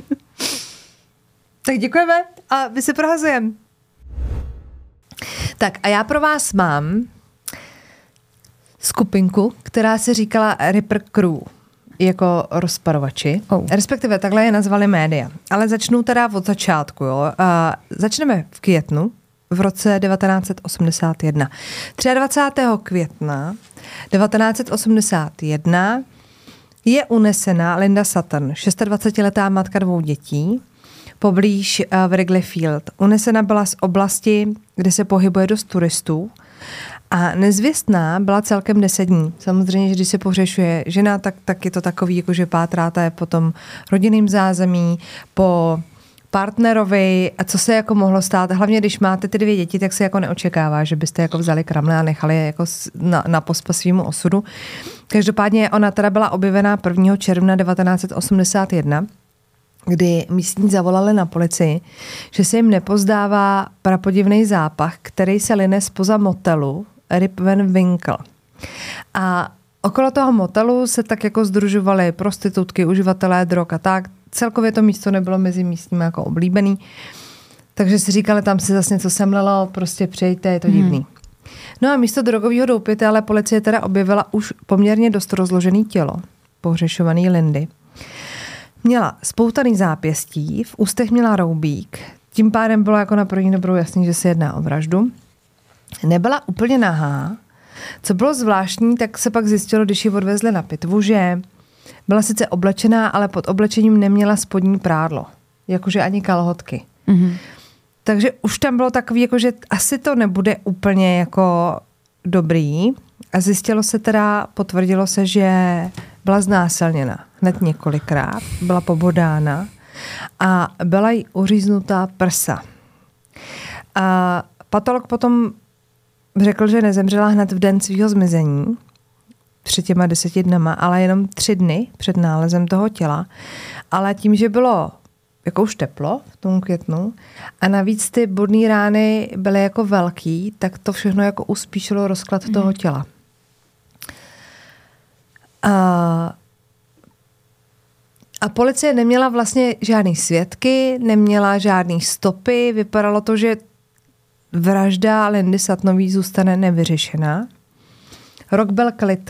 B: Tak děkujeme a my se prohazujeme. Tak a já pro vás mám skupinku, která se říkala Ripper Crew, jako rozparovači. Respektive takhle je nazvali média. Ale začnu teda od začátku. Jo. Začneme v květnu v roce 1981. 23. května 1981 je unesena Linda Sutton, 26letá matka 2 dětí, poblíž Wrigley Field. Unesena byla z oblasti, kde se pohybuje dost turistů a nezvěstná byla celkem 10 dní. Samozřejmě, že když se pohřešuje žena, tak je to takový, jako že pátráte je po tom rodinným zázemí, po partnerovi a co se jako mohlo stát. Hlavně, když máte ty 2 děti, tak se jako neočekává, že byste jako vzali kramle a nechali je jako na pospas svýmu osudu. Každopádně ona teda byla objevená 1. června 1981, kdy místní zavolali na policii, že se jim nepozdává prapodivný zápach, který se line zpoza motelu Rip Van Winkle. A okolo toho motelu se tak jako sdružovaly prostitutky, uživatelé drog a tak. Celkově to místo nebylo mezi místními jako oblíbený. Takže si říkali, tam se zase něco semlelo, prostě přejďte, je to divný. No a místo drogového doupěte, ale policie teda objevila už poměrně dost rozložený tělo pohřešovaný Lindy. Měla spoutaný zápěstí, v ústech měla roubík, tím pádem bylo jako na první dobrou jasný, že se jedná o vraždu. Nebyla úplně nahá. Co bylo zvláštní, tak se pak zjistilo, když ji odvezli na pitvu, že byla sice oblečená, ale pod oblečením neměla spodní prádlo. Jakože ani kalhotky. Takže už tam bylo takový, jakože asi to nebude úplně jako dobrý. A zjistilo se teda, potvrdilo se, že byla znásilněna hned několikrát, byla pobodána a byla jí uříznutá prsa. A patolog potom řekl, že nezemřela hned v den svého zmizení, před těma 10 dnama, ale jenom 3 dny před nálezem toho těla. Ale tím, že bylo jako už teplo v tom květnu a navíc ty bodné rány byly jako velký, tak to všechno jako uspíšilo rozklad toho těla. A policie neměla vlastně žádný svědky, neměla žádný stopy. Vypadalo to, že vražda Lindy Suttonové zůstane nevyřešená. Rok byl klid.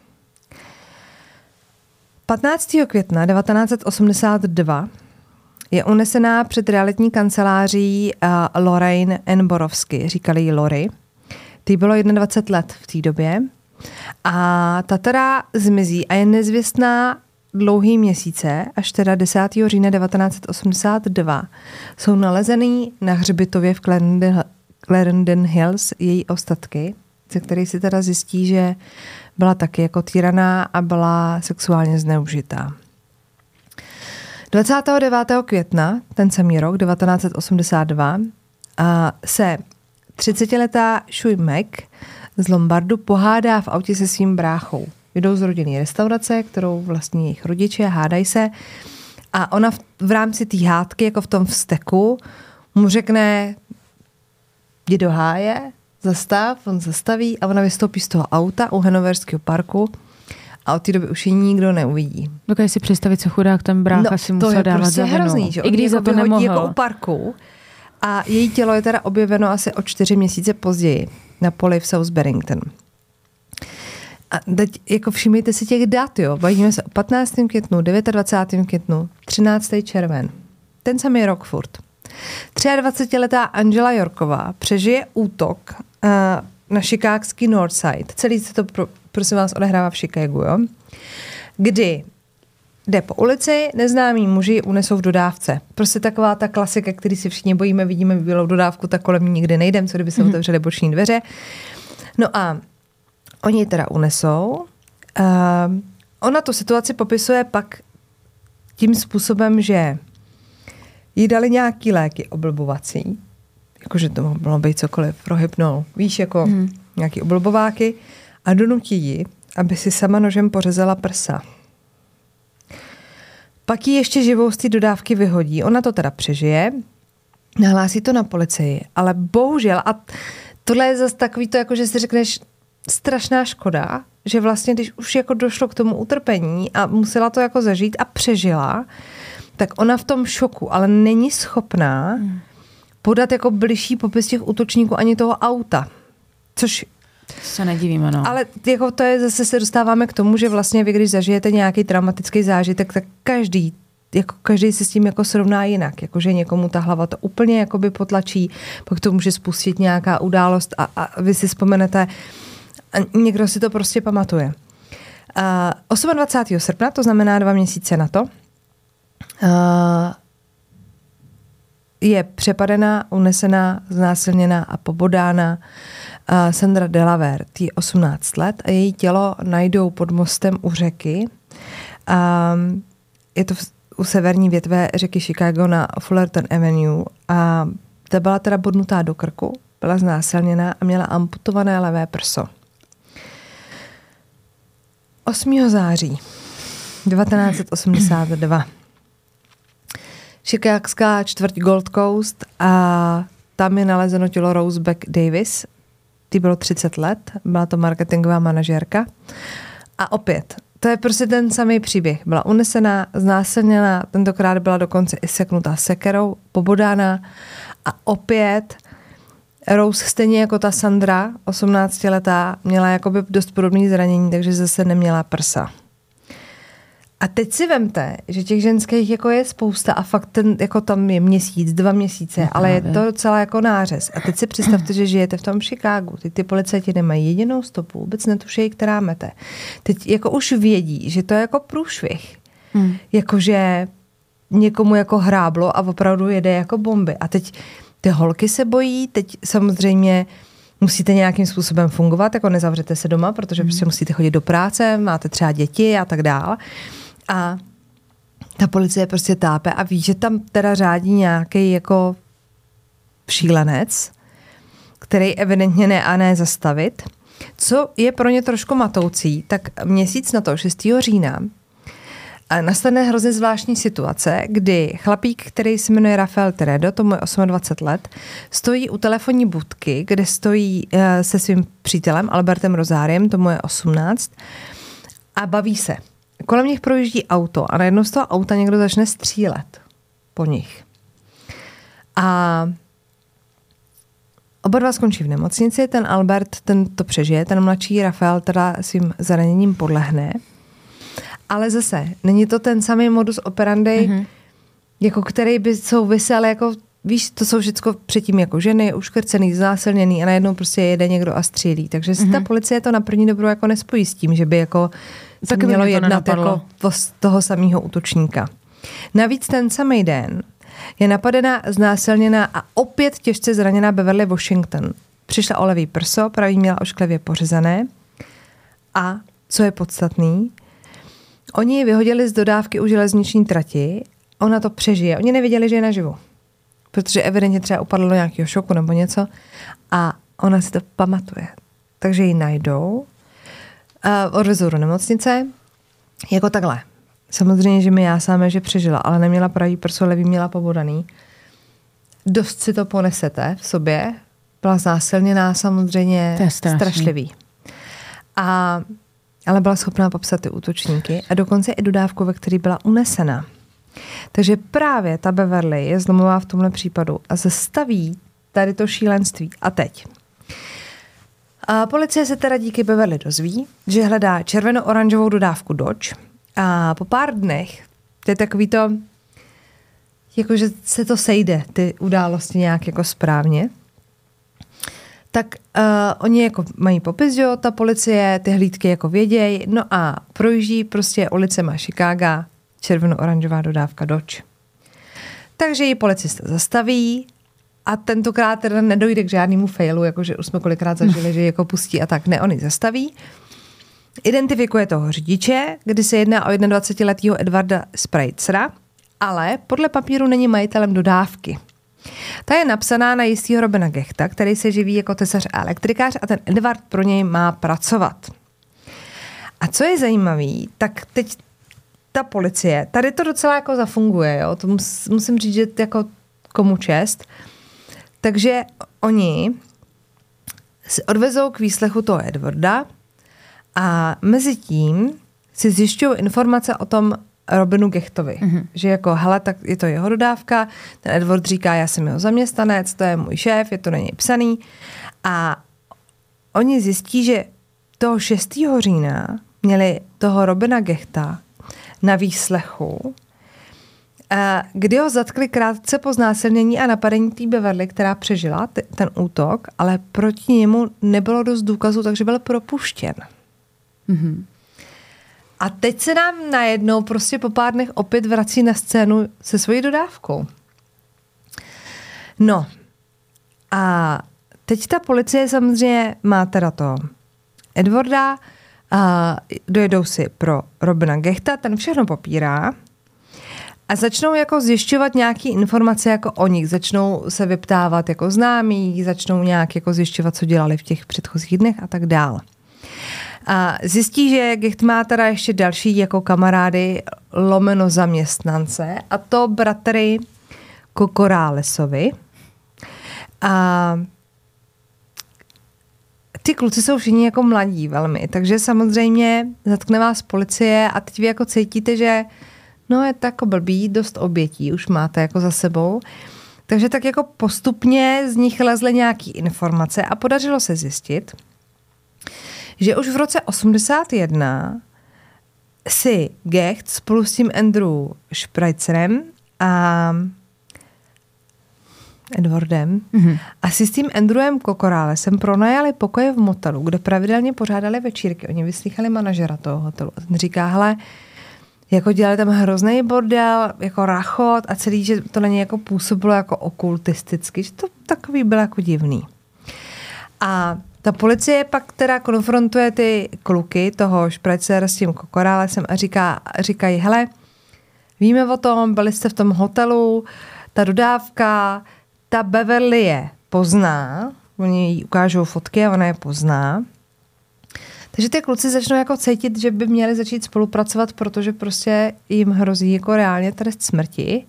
B: 15. května 1982 je unesená před realitní kanceláří Lorraine Ann Borowsky, říkali jí Lori. Tý bylo 21 let v té době. A ta teda zmizí a je nezvěstná dlouhý měsíce, až teda 10. října 1982 jsou nalezený na hřbitově v Clarendon Hills její ostatky, ze kterých si teda zjistí, že byla taky jako týraná a byla sexuálně zneužitá. 29. května, ten samý rok, 1982, se 30letá Shui Mek z Lombardu pohádá v autě se svým bráchou. Jdou z rodinné restaurace, kterou vlastní jejich rodiče, hádají se. A ona v rámci té hádky, jako v tom vzteku, mu řekne, jdi do háje, zastav, on zastaví a ona vystoupí z toho auta u Hanoverského parku a od té doby už ji nikdo neuvidí.
C: Dokážu si představit, co chudák ten brácha si musel dávat
B: prostě
C: za vinu.
B: Hrozný, že?
C: I když za to nemohl.
B: Jako u parku a její tělo je teda objeveno asi o 4 měsíce později na poli v South Barrington. A teď jako všimněte si těch dat, jo. Bavíme se o 15. květnu, 29. květnu, 13. červen. Ten samý rok furt. 23letá Angela Yorková přežije útok na chicagský Northside. Celý se to, prosím vás, odehrává v Chicagu, jo. Kdy jde po ulici, neznámí muži ji unesou v dodávce. Prostě taková ta klasika, který si všichni bojíme, vidíme bílou dodávku, tak kolem ní nikdy nejdem, co kdyby se otevřely boční dveře. No a oni ji teda unesou. Ona tu situaci popisuje pak tím způsobem, že jí dali nějaký léky oblbovací, jakože to mohlo být cokoliv, prohypnol, víš, jako nějaký oblbováky a donutí ji, aby si sama nožem pořezala prsa. Pak ji ještě živou z té dodávky vyhodí. Ona to teda přežije, nahlásí to na policii, ale bohužel, a tohle je zase takový to, jako že si řekneš, strašná škoda, že vlastně, když už jako došlo k tomu utrpení a musela to jako zažít a přežila, tak ona v tom šoku, ale není schopná podat jako bližší popis těch útočníků ani toho auta. Což
C: se nedivíme, no.
B: Ale jako to je, zase se dostáváme k tomu, že vlastně vy, když zažijete nějaký traumatický zážitek, tak každý se s tím jako srovná jinak. Jakože někomu ta hlava to úplně jakoby potlačí, pak to může spustit nějaká událost a vy si vzpomenete a někdo si to prostě pamatuje. 28. srpna, to znamená 2 měsíce na to, je přepadená, unesená, znásilněná a pobodána Sandra Delaware, tý 18 let, a její tělo najdou pod mostem u řeky. Je to u severní větve řeky Chicago na Fullerton Avenue a ta byla teda bodnutá do krku, byla znásilněná a měla amputované levé prso. 8. září 1982. Chicagská čtvrť Gold Coast a tam je nalezeno tělo Roseback Davis. Ty bylo 30 let, byla to marketingová manažérka. A opět, to je prostě ten samý příběh. Byla unesená, znásilněná, tentokrát byla dokonce i seknutá sekerou, pobodána a opět Rose, stejně jako ta Sandra, 18letá, měla jakoby dost podobné zranění, takže zase neměla prsa. A teď si vemte, že těch ženských jako je spousta a fakt ten, jako tam je měsíc, 2 měsíce, ale je to docela jako nářez. A teď si představte, že žijete v tom Chicagu. Teď ty policajti nemají jedinou stopu, vůbec netušejí, která mete. Teď jako už vědí, že to je jako průšvih. Jakože někomu jako hráblo a opravdu jede jako bomby. A teď ty holky se bojí, teď samozřejmě musíte nějakým způsobem fungovat, jako nezavřete se doma, protože prostě musíte chodit do práce, máte třeba děti a tak dál. A ta policie prostě tápe a ví, že tam teda řádí nějaký jako šílenec, který evidentně ne zastavit. Co je pro ně trošku matoucí, tak měsíc na to, 6. října, nastane hrozně zvláštní situace, kdy chlapík, který se jmenuje Rafael Teredo, tomu je 28 let, stojí u telefonní budky, kde stojí se svým přítelem Albertem Rosáriem, tomu je 18, a baví se. Kolem nich projíždí auto a najednou z toho auta někdo začne střílet po nich. A oba dva skončí v nemocnici, ten Albert, ten to přežije, ten mladší Rafael teda svým zraněním podlehne. Ale zase, není to ten samý modus operandi, jako který by souvisel, jako víš, to jsou všechno předtím jako ženy, uškrcený, znásilněný a najednou prostě jede někdo a střílí. Takže si ta policie to na první dobrou jako nespojí s tím, že by jako se mělo jednat jako toho samého útočníka. Navíc ten samý den je napadená, znásilněná a opět těžce zraněná Beverly Washington. Přišla o levý prso, pravý měla ošklivě pořezané a, co je podstatný, oni ji vyhodili z dodávky u železniční trati ona to přežije. Oni nevěděli, že je naživu. Protože evidentně třeba upadlo do nějakého šoku nebo něco a ona si to pamatuje. Takže ji najdou, odvezou do nemocnice, jako takhle. Samozřejmě, že mi jásáme, že přežila, ale neměla pravý prso, levý měla pobodaný. Dost si to ponesete v sobě. Byla znásilněná, samozřejmě strašlivý. Ale byla schopná popsat ty útočníky a dokonce i dodávku, ve které byla unesena. Takže právě ta Beverly je zlomová v tomhle případu a zastaví tady to šílenství. A teď. A policie se teda díky Beverly dozví, že hledá červeno-oranžovou dodávku Dodge a po pár dnech, to je takový to, jakože se to sejde, ty události nějak jako správně, tak oni jako mají popis, jo, ta policie, ty hlídky jako vědějí, no a projíždí prostě ulicema Chicaga červeno-oranžová dodávka Dodge. Takže ji policista zastaví a tentokrát teda nedojde k žádnému failu, jakože už jsme kolikrát zažili, že ji jako pustí a tak. Ne, on ji zastaví. Identifikuje toho řidiče, kdy se jedná o 21letého Edwarda Spreitzera, ale podle papíru není majitelem dodávky. Ta je napsaná na jistýho Robina Gechta, který se živí jako tesař a elektrikář a ten Edward pro něj má pracovat. A co je zajímavý, tak teď ta policie, tady to docela jako zafunguje, jo? To musím říct, že jako komu čest. Takže oni si odvezou k výslechu toho Edwarda a mezi tím si zjišťují informace o tom Robinu Gechtovi. Že jako, hele, tak je to jeho dodávka, ten Edward říká, já jsem jeho zaměstnanec, to je můj šéf, je to na něj psaný. A oni zjistí, že toho 6. října měli toho Robina Gechta na výslechu, kdy ho zatkli krátce po znásilnění a napadení té Beverly, která přežila ten útok, ale proti němu nebylo dost důkazů, takže byl propuštěn. A teď se nám najednou prostě po pár dnech opět vrací na scénu se svojí dodávkou. No a teď ta policie samozřejmě má teda to Edwarda, dojedou si pro Robina Gechta, ten všechno popírá a začnou jako zjišťovat nějaké informace jako o nich, začnou se vyptávat jako známí, začnou nějak jako zjišťovat, co dělali v těch předchozích dnech a tak dál. A zjistí, že Gecht má teda ještě další jako kamarády lomeno zaměstnance a to bratry Kokorálesovi. A ty kluci jsou všichni jako mladí velmi, takže samozřejmě zatkne vás policie a teď vy jako cítíte, že no je to jako blbý, dost obětí už máte jako za sebou. Takže tak jako postupně z nich lezly nějaký informace a podařilo se zjistit, že už v roce 81 si Gecht spolu s tím Andrew Spreitzerem a Edwardem a si s tím Andrewem Kokorálesem pronajali pokoje v motelu, kde pravidelně pořádali večírky. Oni vyslýchali manažera toho hotelu. A ten říká, hele, jako dělali tam hrozný bordel, jako rachot a celý, že to na ně jako působilo jako okultisticky, že to takový bylo jako divný. A ta policie pak teda konfrontuje ty kluky toho Spreitzera s tím Kokorálesem a říkají, hele, víme o tom, byli jste v tom hotelu, ta dodávka, ta Beverly je pozná, oni jí ukážou fotky a ona je pozná. Takže ty kluci začnou jako cítit, že by měli začít spolupracovat, protože prostě jim hrozí jako reálně trest smrti.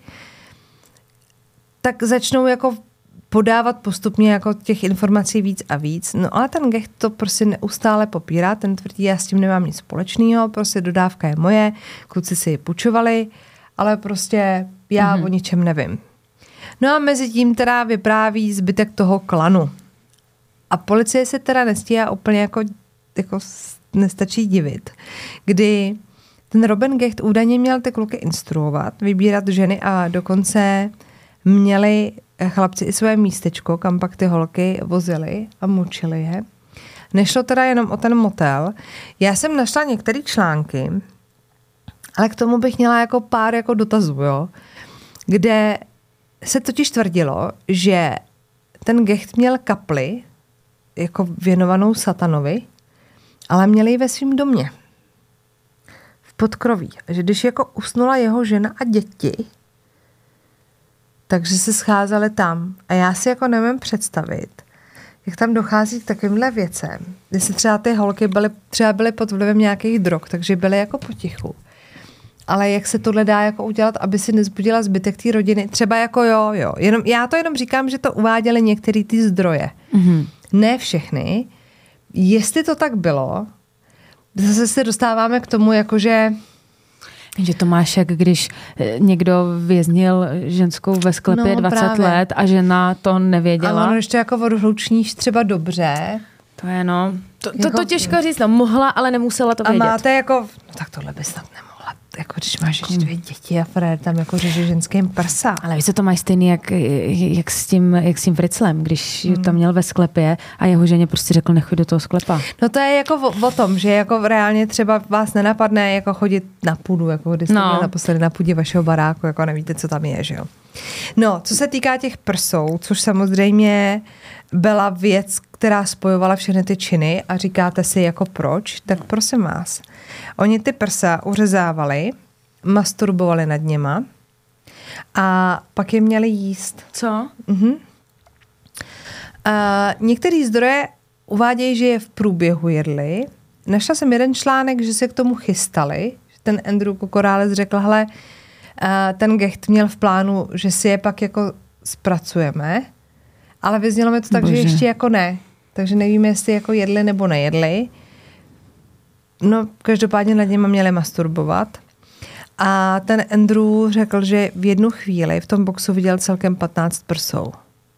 B: Tak začnou jako podávat postupně jako těch informací víc a víc. No ale ten Gecht to prostě neustále popírá, ten tvrdí, já s tím nemám nic společného, prostě dodávka je moje, kluci si ji půjčovali, ale prostě já o ničem nevím. No a mezi tím teda vypráví zbytek toho klanu. A policie se teda nestíhá úplně jako nestačí divit, kdy ten Robin Gecht údajně měl ty kluky instruovat, vybírat ženy a dokonce měli chlapci i své místečko, kam pak ty holky vozily a mučili je. Nešlo teda jenom o ten motel. Já jsem našla některé články, ale k tomu bych měla jako pár jako dotazů, jo, kde se totiž tvrdilo, že ten Gecht měl kapli jako věnovanou satanovi, ale měl ji ve svém domě. V podkroví. Že když jako usnula jeho žena a děti, takže se scházeli tam. A já si jako nevím představit, jak tam dochází k takovýmhle věcem. Jestli třeba ty holky byly pod vlivem nějakých drog, takže byly jako potichu. Ale jak se tohle dá jako udělat, aby si nezbudila zbytek té rodiny? Třeba jako jo. Já to jenom říkám, že to uváděly některé ty zdroje. Mm-hmm. Ne všechny. Jestli to tak bylo, zase se dostáváme k tomu, jakože...
C: Že to máš, jak když někdo věznil ženskou ve sklepě 20 let a žena to nevěděla.
B: A ono ještě jako odhlučníš třeba dobře.
C: To je to těžko říct. No, mohla, ale nemusela to vědět.
B: A máte jako... No tak tohle by snad nemohla. Jako když máš ještě 2 děti a Fred tam jako řeže ženským prsa.
C: Ale víš, to máš stejný jak s tím Fritzlem, když tam měl ve sklepě a jeho ženě prostě řekl, nechoď do toho sklepa.
B: No to je jako o tom, že jako reálně třeba vás nenapadne jako chodit na půdu, jako když jste byli naposledy na půdě vašeho baráku, jako nevíte, co tam je, že jo. No, co se týká těch prsou, což samozřejmě byla věc, která spojovala všechny ty činy a říkáte si jako proč, tak prosím vás. Oni ty prsa uřezávali, masturbovali nad něma a pak je měli jíst.
C: Co?
B: Mhm. Některý zdroje uvádějí, že je v průběhu jedli. Našla jsem jeden článek, že se k tomu chystali. Ten Andrew Kokorales řekl, hele, ten Gecht měl v plánu, že si je pak jako zpracujeme, ale vyznělo mi to tak, že ještě jako ne. Takže nevíme, jestli jako jedli nebo nejedli. No, každopádně nad něma měli masturbovat. A ten Andrew řekl, že v jednu chvíli v tom boxu viděl celkem 15 prsou.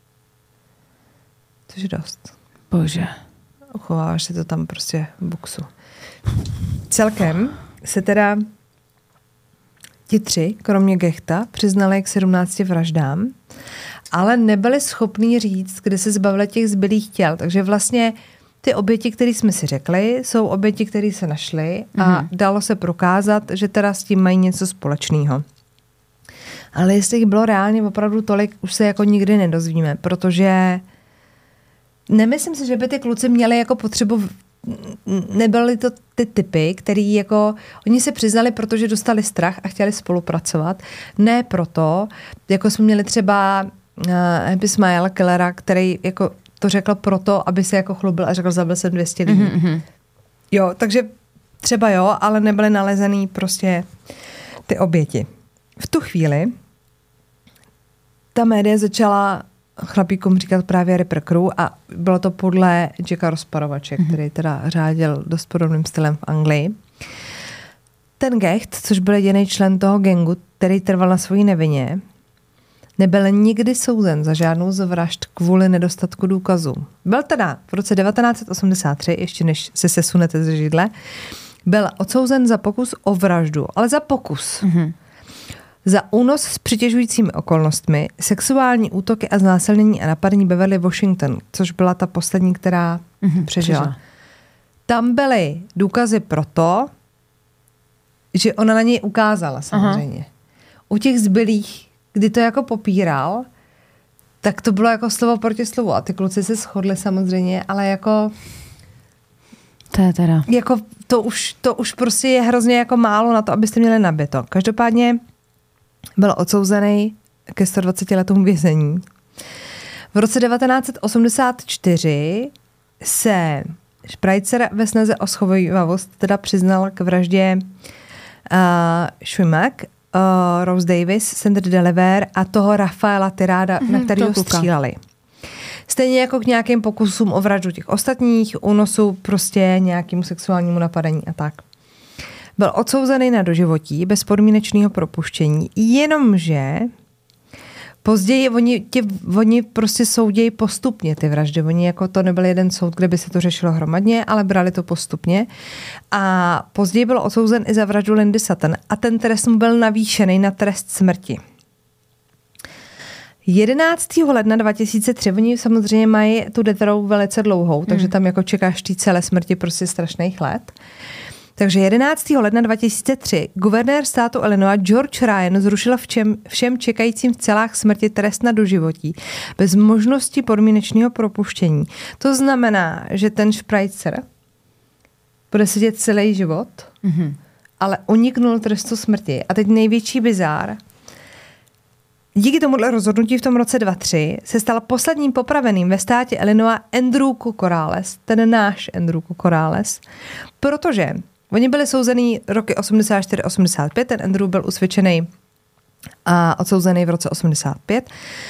B: Což je dost.
C: Bože.
B: Uchováváš si to tam prostě v boxu. Celkem se teda ti 3, kromě Gechta, přiznali k 17 vraždám, ale nebyli schopní říct, kde se zbavili těch zbylých těl. Takže vlastně ty oběti, které jsme si řekli, jsou oběti, které se našly a dalo se prokázat, že teda s tím mají něco společného. Ale jestli jich bylo reálně opravdu tolik, už se jako nikdy nedozvíme, protože nemyslím si, že by ty kluci měli jako potřebu, nebyly to ty typy, který jako, oni se přiznali, protože dostali strach a chtěli spolupracovat. Ne proto, jako jsme měli třeba Happy Smile Killera, který jako to řekl proto, aby se jako chlubil a řekl, zabil jsem 200 lidí. Mm-hmm. Jo, takže třeba jo, ale nebyly nalezený prostě ty oběti. V tu chvíli ta média začala chlapíkům říkat právě Ripper Crew a bylo to podle Jacka Rozparovače, který teda řádil dost podobným stylem v Anglii. Ten Gecht, což byl jediný člen toho gangu, který trval na svojí nevině, nebyl nikdy souzen za žádnou z vražd kvůli nedostatku důkazů. Byl teda v roce 1983, ještě než se sesunete ze židle, byl odsouzen za pokus o vraždu, ale za pokus. Mm-hmm. Za únos s přitěžujícími okolnostmi, sexuální útoky a znásilnění a napadení Beverly Washington, což byla ta poslední, která přežila. Tam byly důkazy proto, že ona na něj ukázala samozřejmě. Aha. U těch zbylých, kdy to jako popíral, tak to bylo jako slovo proti slovu. A ty kluci se shodli samozřejmě, ale jako...
C: To je teda...
B: Jako to už prostě je hrozně jako málo na to, abyste měli nabito. Každopádně byl odsouzený ke 120 letům vězení. V roce 1984 se Spreitzer ve snaze o schovívavost teda přiznal k vraždě Schwimmack, Rose Davis, Sandra Delaver a toho Rafaela Tiráda, na kterého stříleli. Stejně jako k nějakým pokusům o vraždu těch ostatních, únosu prostě nějakému sexuálnímu napadení a tak. Byl odsouzený na doživotí bez podmínečného propuštění, jenomže později oni prostě soudějí postupně ty vraždy. Oni jako to nebyl jeden soud, kde by se to řešilo hromadně, ale brali to postupně. A později byl odsouzen i za vraždu Lindy Sutton a ten trest mu byl navýšený na trest smrti. 11. ledna 2003, oni samozřejmě mají tu death row velice dlouhou, takže tam jako čekáš té celé smrti prostě strašných let. Takže 11. ledna 2003 guvernér státu Illinois George Ryan zrušil všem čekajícím v celách smrti trest na doživotí bez možnosti podmínečného propuštění. To znamená, že ten Spreitzer bude sedět celý život, ale uniknul trestu smrti. A teď největší bizár. Díky tomuhle rozhodnutí v tom roce 2003 se stal posledním popraveným ve státě Illinois Andrew Corrales, ten náš Andrew Corrales, protože oni byli souzený roky 84-85, ten Andrew byl usvědčený a odsouzený v roce 85.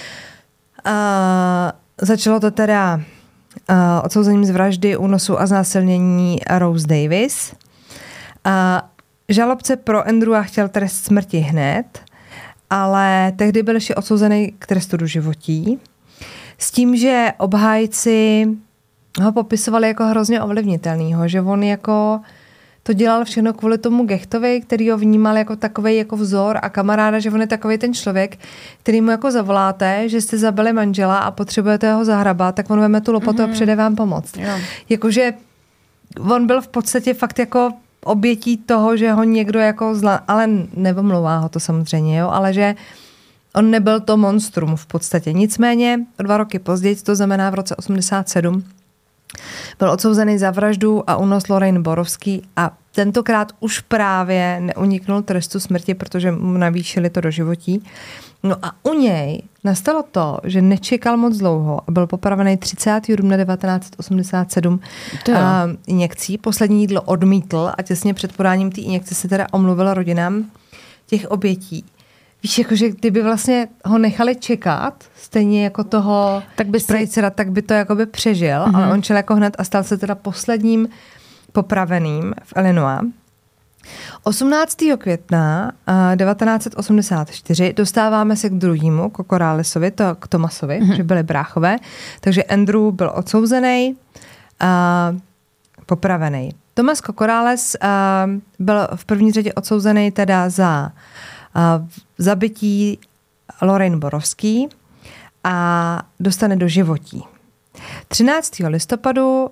B: Začalo to teda odsouzením z vraždy, únosu a znásilnění Rose Davis. Žalobce pro Andrewa chtěl trest smrti hned, ale tehdy byl ještě odsouzený k trestu doživotí. S tím, že obhájci ho popisovali jako hrozně ovlivnitelnýho, že on jako to dělal všechno kvůli tomu Gechtovi, který ho vnímal jako takovej jako vzor a kamaráda, že on je takovej ten člověk, který mu jako zavoláte, že jste zabili manžela a potřebujete ho zahrabat, tak on veme tu lopotu a přijde vám pomoct. Jakože on byl v podstatě fakt jako obětí toho, že ho někdo jako ale nevomlouvá ho to samozřejmě, jo, ale že on nebyl to monstrum v podstatě. Nicméně 2 roky později, to znamená v roce 87, byl odsouzený za vraždu a únos Lorraine Borovský a tentokrát už právě neuniknul trestu smrti, protože mu navýšili to doživotí. No a u něj nastalo to, že nečekal moc dlouho a byl popravený 30. dubna 1987 injekcí. Poslední jídlo odmítl a těsně před podáním té injekce se teda omluvil rodinám těch obětí. Víš, jakože kdyby vlastně ho nechali čekat, stejně jako toho sprejcera, tak by to jakoby přežil, ale on šel jako hned a stal se teda posledním popraveným v Illinois. 18. května 1984 dostáváme se k druhému, k Corralesovi, k Thomasovi, že byli bráchové, takže Andrew byl odsouzený a popravený. Thomas Corrales byl v první řadě odsouzený teda za zabití Lorraine Borovský a dostane doživotí. 13. listopadu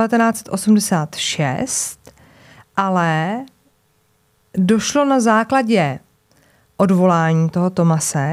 B: 1986 ale došlo na základě odvolání toho Thomase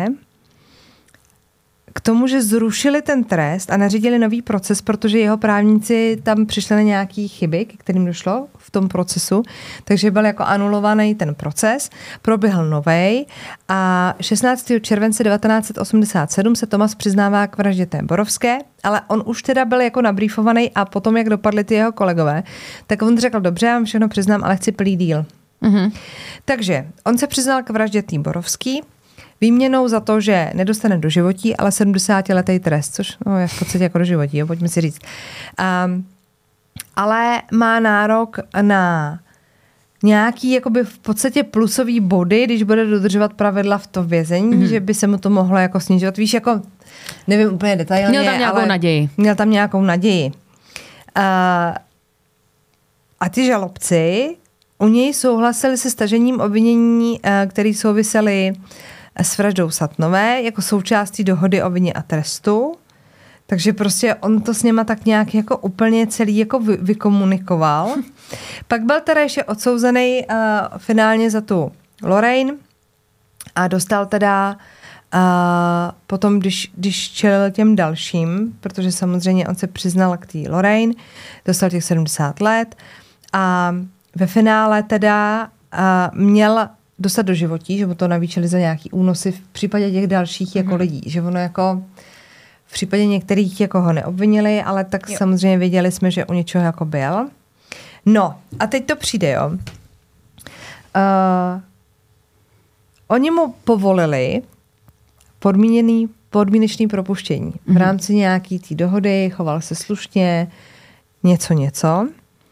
B: k tomu, že zrušili ten trest a nařídili nový proces, protože jeho právníci tam přišli na nějaké chyby, k kterým došlo v tom procesu, takže byl jako anulovaný ten proces, proběhl novej a 16. července 1987 se Thomas přiznává k vraždě té Borovské, ale on už teda byl jako nabrýfovaný a potom, jak dopadli ty jeho kolegové, tak on řekl, dobře, já vám všechno přiznám, ale chci plný díl. Takže on se přiznal k vraždě té Borovský, výměnou za to, že nedostane doživotí, ale 70letý trest, což je v podstatě jako doživotí, jo, pojďme si říct. Ale má nárok na nějaký jakoby v podstatě plusový body, když bude dodržovat pravidla v tom vězení, že by se mu to mohlo jako snižovat. Víš, jako nevím úplně detailně,
C: měl tam nějakou naději.
B: Měl tam nějakou naději. A ty žalobci u něj souhlasili se stažením obvinění, které souvisely s vraždou Satnové, jako součástí dohody o vině a trestu. Takže prostě on to s něma tak nějak jako úplně celý jako vykomunikoval. Pak byl teda ještě odsouzený finálně za tu Lorraine a dostal teda potom, když čelil těm dalším, protože samozřejmě on se přiznal k té Lorraine, dostal těch 70 let a ve finále teda měl dostat do životí, že mu to navýšili za nějaký únosy v případě těch dalších jako lidí, že ono jako v případě některých jako ho neobvinili, ale tak samozřejmě věděli jsme, že u něčeho jako byl. No a teď to přijde, jo. Oni mu povolili podmínečný propuštění. V rámci nějaký té dohody, choval se slušně, něco.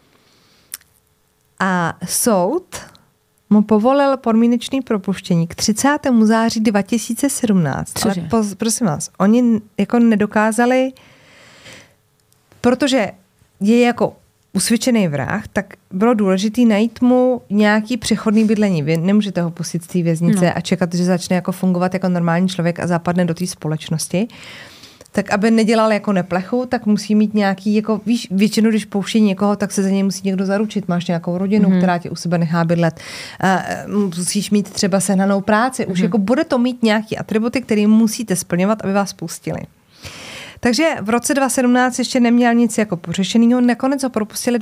B: A soud mu povolil podmínečný propuštění k 30. září 2017.
C: Cože?
B: Ale prosím vás, oni jako nedokázali, protože je jako usvědčený vrah, tak bylo důležité najít mu nějaký přechodný bydlení. Vy nemůžete ho pustit z té věznice a čekat, že začne jako fungovat jako normální člověk a zapadne do té společnosti. Tak aby nedělal jako neplechu, tak musí mít nějaký, jako víš, většinou, když pouští někoho, tak se za něj musí někdo zaručit. Máš nějakou rodinu, která tě u sebe nechá bydlet. Musíš mít třeba sehnanou práci. Už jako bude to mít nějaký atributy, které musíte splňovat, aby vás pustili. Takže v roce 2017 ještě neměl nic jako pořešenýho. Nakonec ho propustili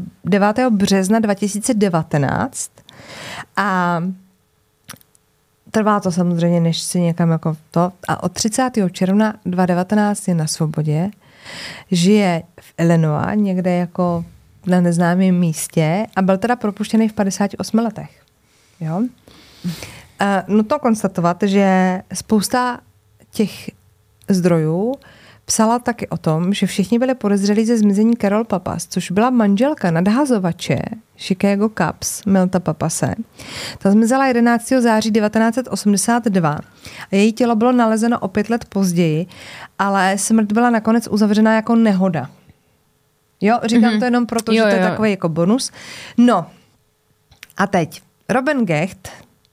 B: 29. března 2019 a trvá to samozřejmě, než si někam jako to. A od 30. června 2019 je na svobodě. Žije v Illinois, někde jako na neznámém místě a byl teda propuštěný v 58 letech. Jo? Nutno konstatovat, že spousta těch zdrojů psala taky o tom, že všichni byli podezřelí ze zmizení Carol Pappas, což byla manželka nadhazovače Chicago Cubs Milta Pappase. Ta zmizela 11. září 1982 a její tělo bylo nalezeno o 5 let později, ale smrt byla nakonec uzavřena jako nehoda. Jo, říkám to jenom proto, že to je takový jako bonus. No, a teď. Robin Gecht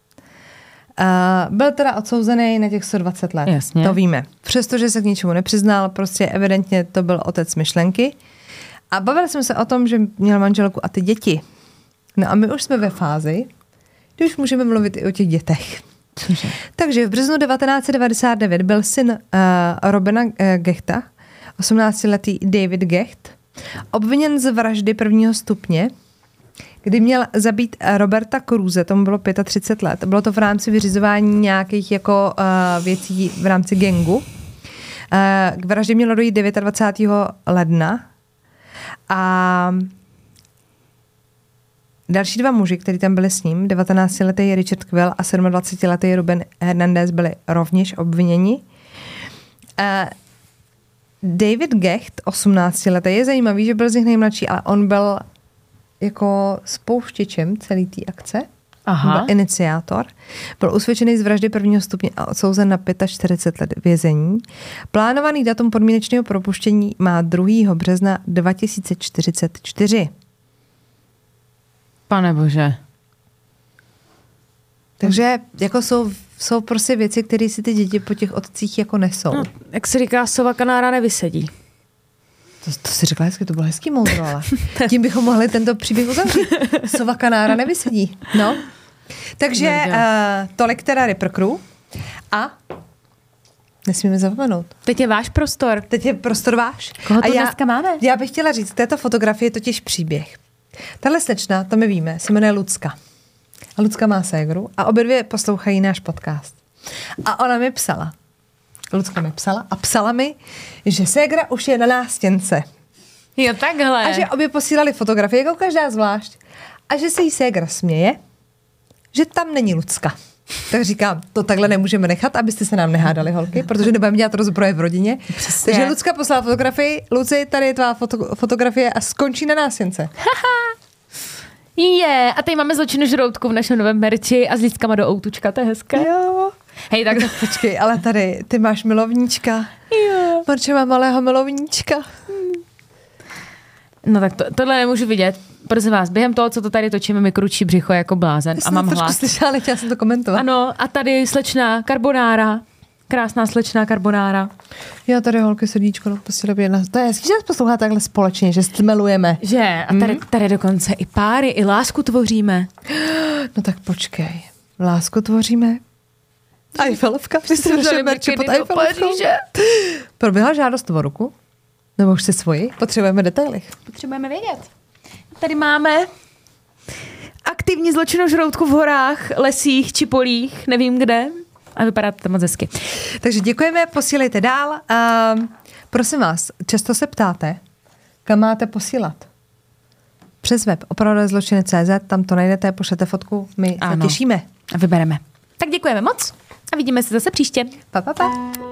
B: byl teda odsouzený na těch 120 let.
C: Jasně.
B: To víme. Přestože se k ničemu nepřiznal, prostě evidentně to byl otec myšlenky. A bavili jsme se o tom, že měl manželku a ty děti. No a my už jsme ve fázi, kdy už můžeme mluvit i o těch dětech.
C: Cože?
B: Takže v březnu 1999 byl syn Robina Gechta, 18-letý David Gecht, obviněn z vraždy 1. stupně, kdy měl zabít Roberta Cruise, tomu bylo 35 let. Bylo to v rámci vyřizování nějakých jako věcí v rámci gangu. K vraždě mělo dojít 29. ledna. A další 2 muži, kteří tam byli s ním, 19-letý Richard Quill a 27-letý Ruben Hernandez, byli rovněž obviněni. David Gecht, 18-letý, je zajímavý, že byl z nich nejmladší, ale on byl jako spouštěčem celé té akce.
C: Aha.
B: Byl iniciátor. Byl usvědčený z vraždy 1. stupně a odsouzen na 45 let vězení. Plánovaný datum podmínečného propuštění má 2. března 2044.
C: Pane bože.
B: Takže jako jsou prostě věci, které si ty děti po těch otcích jako nesou.
C: No, jak se říká, sova kanára nevysedí.
B: To si řekla hezky, to bylo hezký moudro, ale tím bychom mohli tento příběh uzavřít. Sova kanára nevysedí. No. Takže tolik teda Ripper Crew. A nesmíme zapomenout.
C: Teď je váš prostor.
B: Teď je prostor váš.
C: Koho tu dneska máme?
B: Já bych chtěla říct, této fotografii je totiž příběh. Tahle slečna, to my víme, se jmenuje Lucka. A Lucka má ségru a obě dvě poslouchají náš podcast. A ona mi psala. Lucka mi psala a psala mi, že ségra už je na nástěnce.
C: Jo, takhle.
B: A že obě posílali fotografie, jako každá zvlášť. A že se jí ségra směje, že tam není Lucka. Tak říkám, to takhle nemůžeme nechat, abyste se nám nehádali, holky, protože nebudeme dělat rozbroje v rodině. Přesně. Takže Lucka poslala fotografii. Luci, tady je tvá fotografie a skončí na nástěnce.
C: Je, a tady máme zločinu žroutku v našem novém merči a s lístkama do outučka, to je hezké.
B: Jo.
C: Hej, tak
B: počkej, ale tady ty máš milovníčka.
C: Jo.
B: Marče má malého milovníčka.
C: No tak tohle nemůžu vidět. Prosím vás, během toho, co to tady točíme, mi kručí břicho jako blázen a mám hlas.
B: Slyšela, ale chtěla jsem to komentovat.
C: Ano, a tady slečná karbonára. Krásná slečná karbonára.
B: Jo, tady holky srdíčko, no posílám jedna. To je hezký, že nás poslouchá takhle společně, že stmelujeme.
C: Že? A tady dokonce i páry, i lásku tvoříme.
B: No tak počkej. Lásku tvoříme? Eiffelovka? Že jste našli merče pod Eiffelovkou? Proběhla žádost o ruku? Nebo už si svoji? Potřebujeme detaily.
C: Potřebujeme vědět. Tady máme aktivní zločinožroutku v horách, lesích či polích, nevím kde. A vypadá to moc hezky.
B: Takže děkujeme, posílejte dál. Prosím vás, často se ptáte, kam máte posílat? Přes web opravdovzločiny.cz, tam to najdete, pošlete fotku, my se těšíme.
C: A vybereme. Tak děkujeme moc a vidíme se zase příště.
B: Pa, pa, pa.